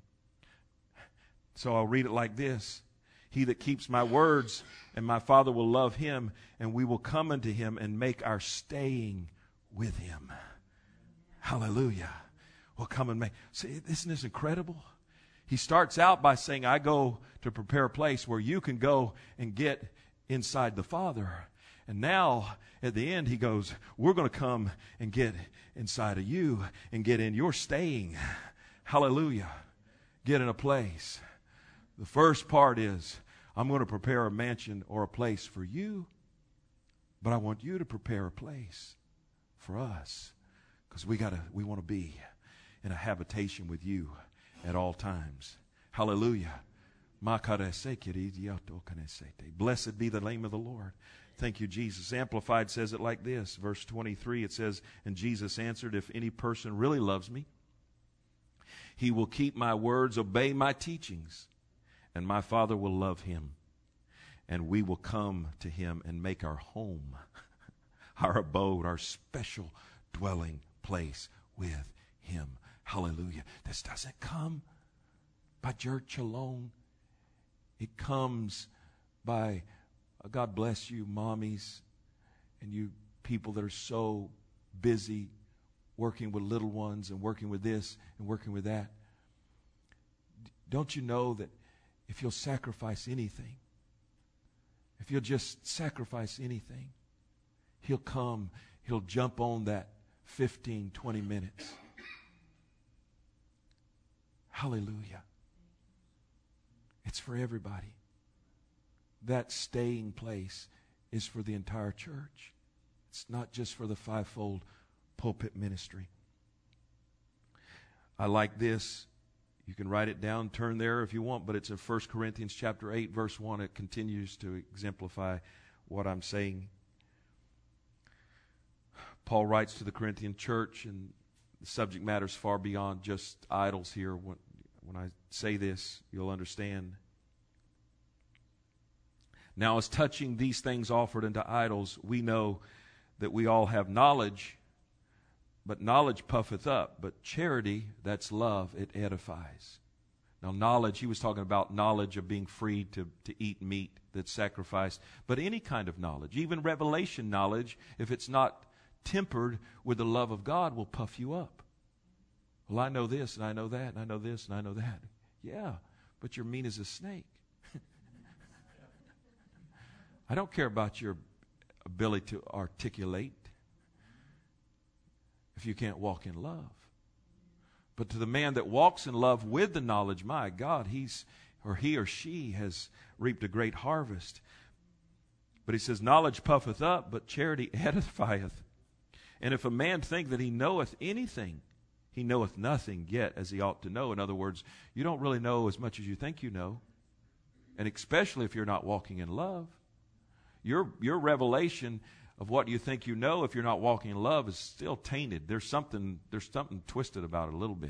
So I'll read it like this. He that keeps my words, and my Father will love him, and we will come unto him and make our staying with him. Hallelujah. We'll come and make. See, isn't this incredible? He starts out by saying, I go to prepare a place where you can go and get inside the Father. And now, at the end, He goes, we're going to come and get inside of you and get in your staying. Hallelujah. Get in a place. The first part is, I'm going to prepare a mansion or a place for you, but I want you to prepare a place for us, because we want to be in a habitation with you at all times. Hallelujah. Blessed be the name of the Lord. Thank you, Jesus. Amplified says it like this. Verse 23, it says, and Jesus answered, if any person really loves me, he will keep my words, obey my teachings, and my Father will love him. And we will come to him and make our home, our abode, our special dwelling place with him. Hallelujah. This doesn't come by church alone. It comes by, God bless you, mommies, and you people that are so busy working with little ones and working with this and working with that. Don't you know that if you'll sacrifice anything, if you'll just sacrifice anything, He'll come, He'll jump on that 15, 20 minutes. Hallelujah. It's for everybody. That staying place is for the entire church. It's not just for the fivefold pulpit ministry. I like this. You can write it down, turn there if you want, but it's in 1 Corinthians chapter 8, verse 1. It continues to exemplify what I'm saying. Paul writes to the Corinthian church, and the subject matter is far beyond just idols here. When I say this, you'll understand. Now, as touching these things offered unto idols, we know that we all have knowledge, but knowledge puffeth up. But charity, that's love, it edifies. Now, knowledge, he was talking about knowledge of being free to eat meat that's sacrificed. But any kind of knowledge, even revelation knowledge, if it's not tempered with the love of God, will puff you up. Well, I know this, and I know that, and I know this, and I know that. Yeah, but you're mean as a snake. I don't care about your ability to articulate if you can't walk in love. But to the man that walks in love with the knowledge, my God, he or she has reaped a great harvest. But he says, knowledge puffeth up, but charity edifieth. And if a man think that he knoweth anything, he knoweth nothing yet as he ought to know. In other words, you don't really know as much as you think you know. And especially if you're not walking in love. Your revelation of what you think you know, if you're not walking in love, is still tainted. There's something twisted about it a little bit.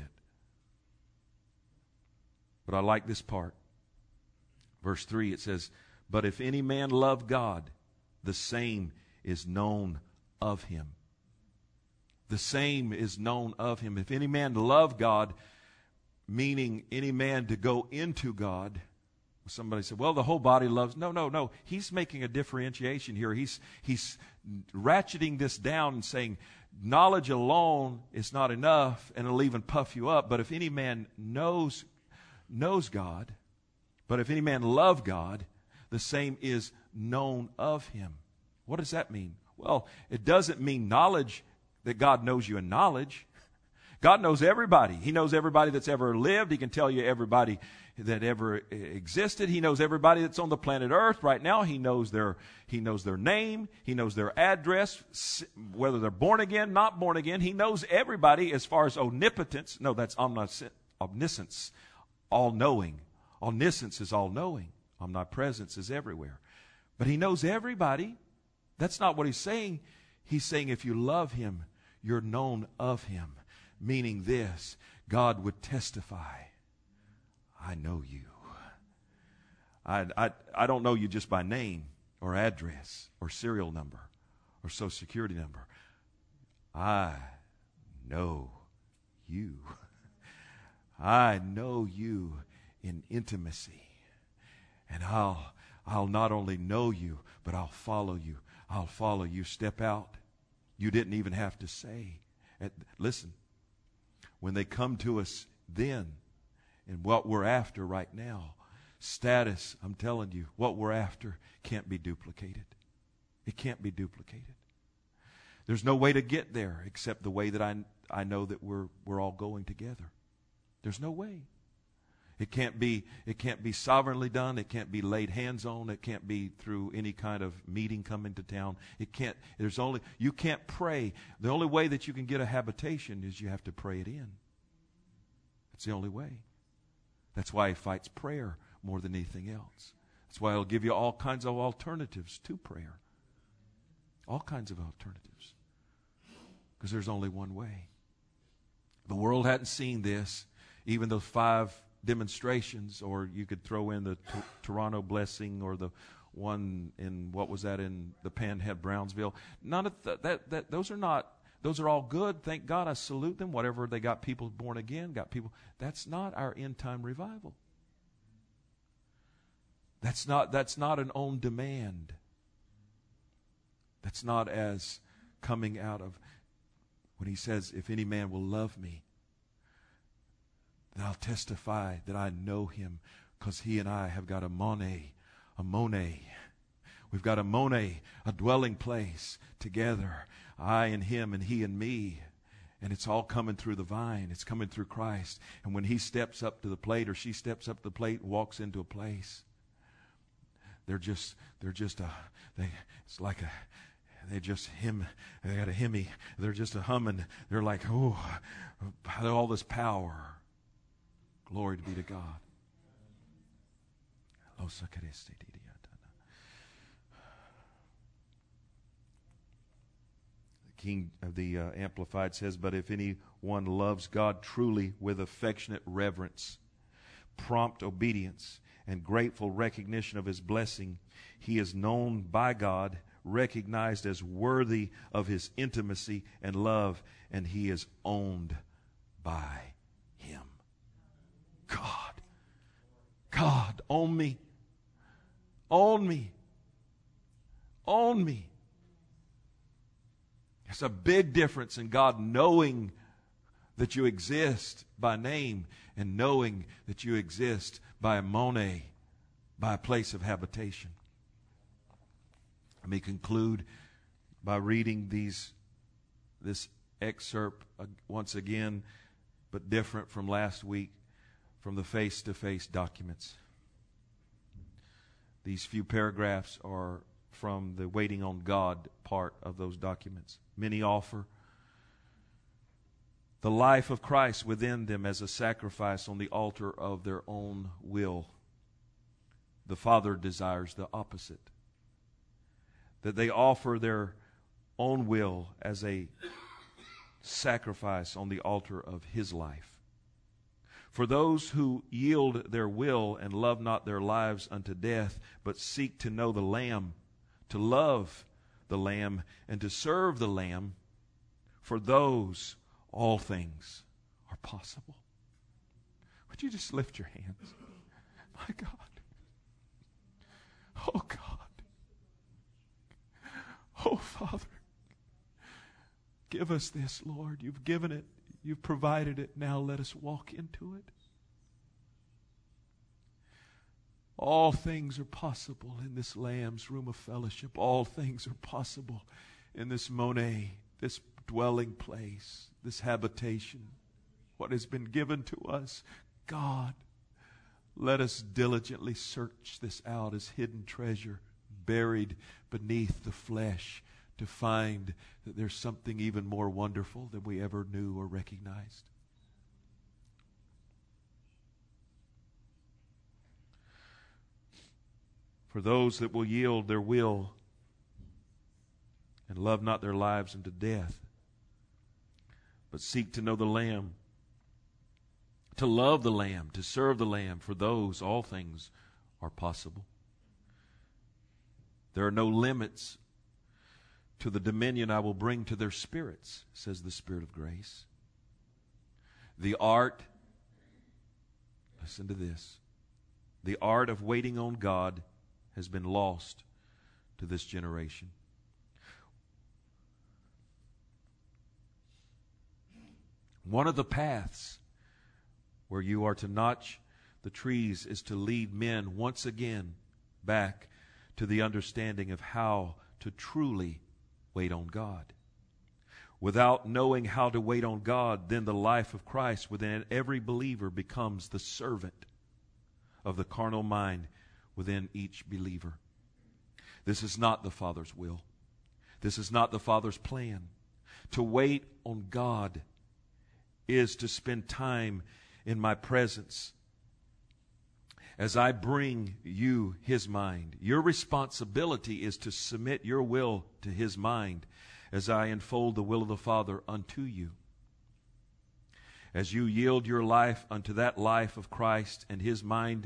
But I like this part. Verse 3, it says, but if any man love God, the same is known of him. The same is known of him. If any man love God, meaning any man to go into God. Somebody said, well, the whole body loves. No. He's making a differentiation here. He's ratcheting this down and saying, knowledge alone is not enough, and it'll even puff you up. But if any man knows God, but if any man love God, the same is known of him. What does that mean? Well, it doesn't mean knowledge, that God knows you in knowledge. God knows everybody. He knows everybody that's ever lived. He can tell you everybody that ever existed. He knows everybody that's on the planet Earth right now. He knows their name. He knows their address, whether they're born again, not born again. He knows everybody as far as omnipotence. No, that's omniscience, all-knowing. Omniscience is all-knowing. Omnipresence is everywhere. But he knows everybody. That's not what he's saying. He's saying if you love him, you're known of him. Meaning this, God would testify, I know you. I don't know you just by name or address or serial number or social security number. I know you. I know you in intimacy. And I'll not only know you, but I'll follow you. I'll follow you. Step out. You didn't even have to say. Listen, when they come to us then, and what we're after right now, status, I'm telling you, what we're after can't be duplicated. It can't be duplicated. There's no way to get there except the way that I know that we're all going together. There's no way. It can't be sovereignly done. It can't be laid hands on. It can't be through any kind of meeting coming to town. You can't pray. The only way that you can get a habitation is you have to pray it in. That's the only way. That's why he fights prayer more than anything else. That's why he'll give you all kinds of alternatives to prayer. All kinds of alternatives. Because there's only one way. The world hadn't seen this. Even those 5 demonstrations, or you could throw in the Toronto blessing, or the one in, what was that, in the Panhead, Brownsville. None of that. Those are all good. Thank God. I salute them. Whatever, they got people born again, got people. That's not our end time revival. That's not an on demand. That's not as coming out of when he says, if any man will love me, then I'll testify that I know him, because he and I have got a mone. We've got a mone, a dwelling place together. I and him and he and me. And it's all coming through the vine. It's coming through Christ. And when he steps up to the plate, or she steps up to the plate and walks into a place, they just got a hymny. They're just a humming. They're like, oh, all this power. Glory be to God. The King of the Amplified says, but if anyone loves God truly with affectionate reverence, prompt obedience, and grateful recognition of his blessing, he is known by God, recognized as worthy of his intimacy and love, and he is owned by him. God, own me. Own me. Own me. There's a big difference in God knowing that you exist by name and knowing that you exist by a Monet, by a place of habitation. Let me conclude by reading this excerpt once again, but different from last week, from the face-to-face documents. These few paragraphs are from the waiting on God part of those documents. Many offer the life of Christ within them as a sacrifice on the altar of their own will. The Father desires the opposite, that they offer their own will as a sacrifice on the altar of His life. For those who yield their will and love not their lives unto death, but seek to know the Lamb, to love the Lamb, and to serve the Lamb, for those all things are possible. Would you just lift your hands? My God. Oh God. Oh Father. Give us this, Lord. You've given it. You've provided it. Now let us walk into it. All things are possible in this Lamb's room of fellowship. All things are possible in this Monet, this dwelling place, this habitation, what has been given to us. God, let us diligently search this out as hidden treasure, buried beneath the flesh, to find that there's something even more wonderful than we ever knew or recognized. For those that will yield their will and love not their lives unto death, but seek to know the Lamb, to love the Lamb, to serve the Lamb, for those all things are possible. There are no limits to the dominion I will bring to their spirits, says the Spirit of grace. The art, listen to this, the art of waiting on God has been lost to this generation. One of the paths where you are to notch the trees is to lead men once again back to the understanding of how to truly wait on God. Without knowing how to wait on God, then the life of Christ within every believer becomes the servant of the carnal mind within each believer. This is not the Father's will. This is not the Father's plan. To wait on God is to spend time in my presence as I bring you His mind. Your responsibility is to submit your will to His mind as I unfold the will of the Father unto you. As you yield your life unto that life of Christ and His mind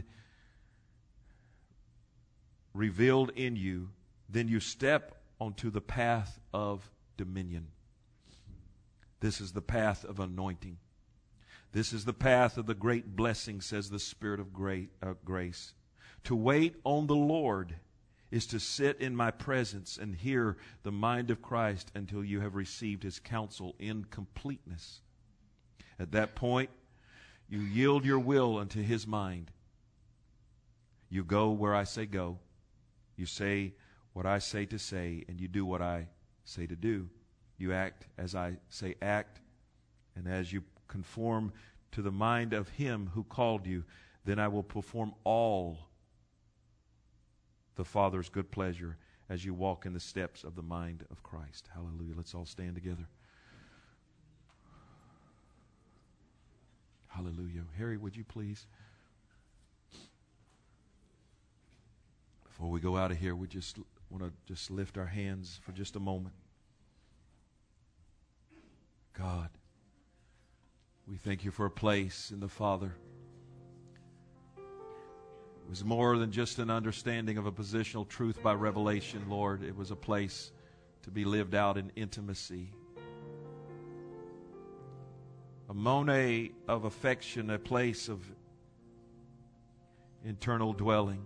revealed in you, then you step onto the path of dominion. This is the path of anointing. This is the path of the great blessing, says the Spirit of grace. To wait on the Lord is to sit in my presence and hear the mind of Christ until you have received His counsel in completeness. At that point, you yield your will unto His mind. You go where I say go. You say what I say to say, and you do what I say to do. You act as I say act, and as you conform to the mind of Him who called you, then I will perform all the Father's good pleasure as you walk in the steps of the mind of Christ. Hallelujah. Let's all stand together. Hallelujah. Harry, would you please? Before we go out of here, we just want to just lift our hands for just a moment. God, we thank you for a place in the Father. It was more than just an understanding of a positional truth by revelation, Lord. It was a place to be lived out in intimacy. A Monet of affection, a place of internal dwelling.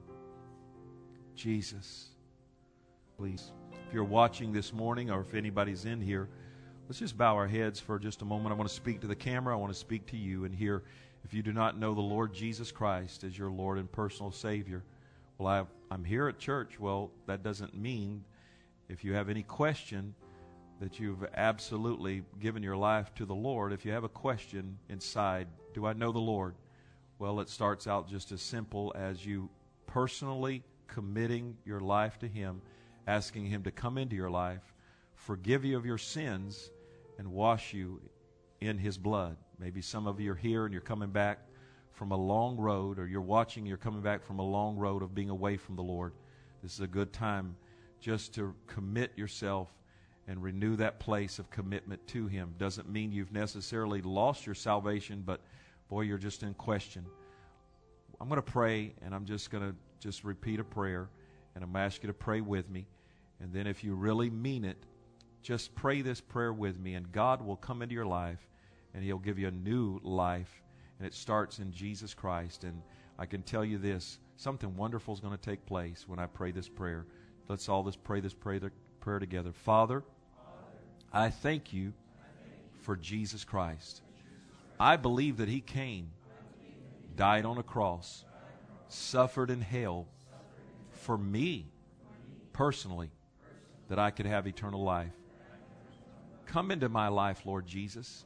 Jesus, please, if you're watching this morning or if anybody's in here, Let's just bow our heads for just a moment. I want to speak to the camera. I want to speak to you. And here, if you do not know the Lord Jesus Christ as your Lord and personal Savior, well, I'm here at church. Well, that doesn't mean if you have any question that you've absolutely given your life to the Lord. If you have a question inside, do I know the Lord? Well, it starts out just as simple as you personally committing your life to Him, asking Him to come into your life, forgive you of your sins, and wash you in His blood. Maybe some of you are here and you're coming back from a long road, or you're watching, you're coming back from a long road of being away from the Lord. This is a good time just to commit yourself and renew that place of commitment to Him. Doesn't mean you've necessarily lost your salvation, but boy, you're just in question. I'm going to pray, and I'm just going to just repeat a prayer, and I'm going to ask you to pray with me. And then if you really mean it, just pray this prayer with me, and God will come into your life, and He'll give you a new life. And it starts in Jesus Christ. And I can tell you this, something wonderful is going to take place when I pray this prayer. Let's all pray this prayer together. Father, I thank you for Jesus Christ. I believe that He came, died on a cross, suffered in hell for me personally, that I could have eternal life. Come into my life, Lord Jesus.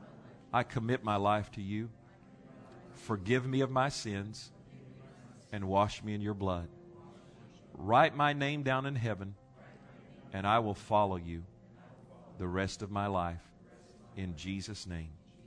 I commit my life to you. Forgive me of my sins and wash me in your blood. Write my name down in heaven, and I will follow you the rest of my life. In Jesus' name,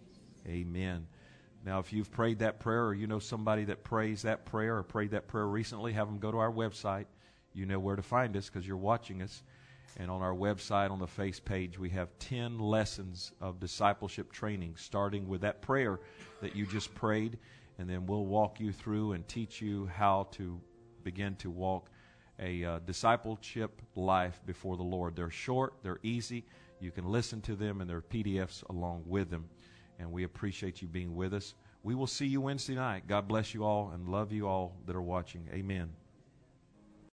amen. Now, if you've prayed that prayer, or you know somebody that prays that prayer or prayed that prayer recently, have them go to our website. You know where to find us because you're watching us. And on our website, on the face page, we have 10 lessons of discipleship training, starting with that prayer that you just prayed. And then we'll walk you through and teach you how to begin to walk a discipleship life before the Lord. They're short, they're easy. You can listen to them, and there are PDFs along with them. And we appreciate you being with us. We will see you Wednesday night. God bless you all and love you all that are watching. Amen.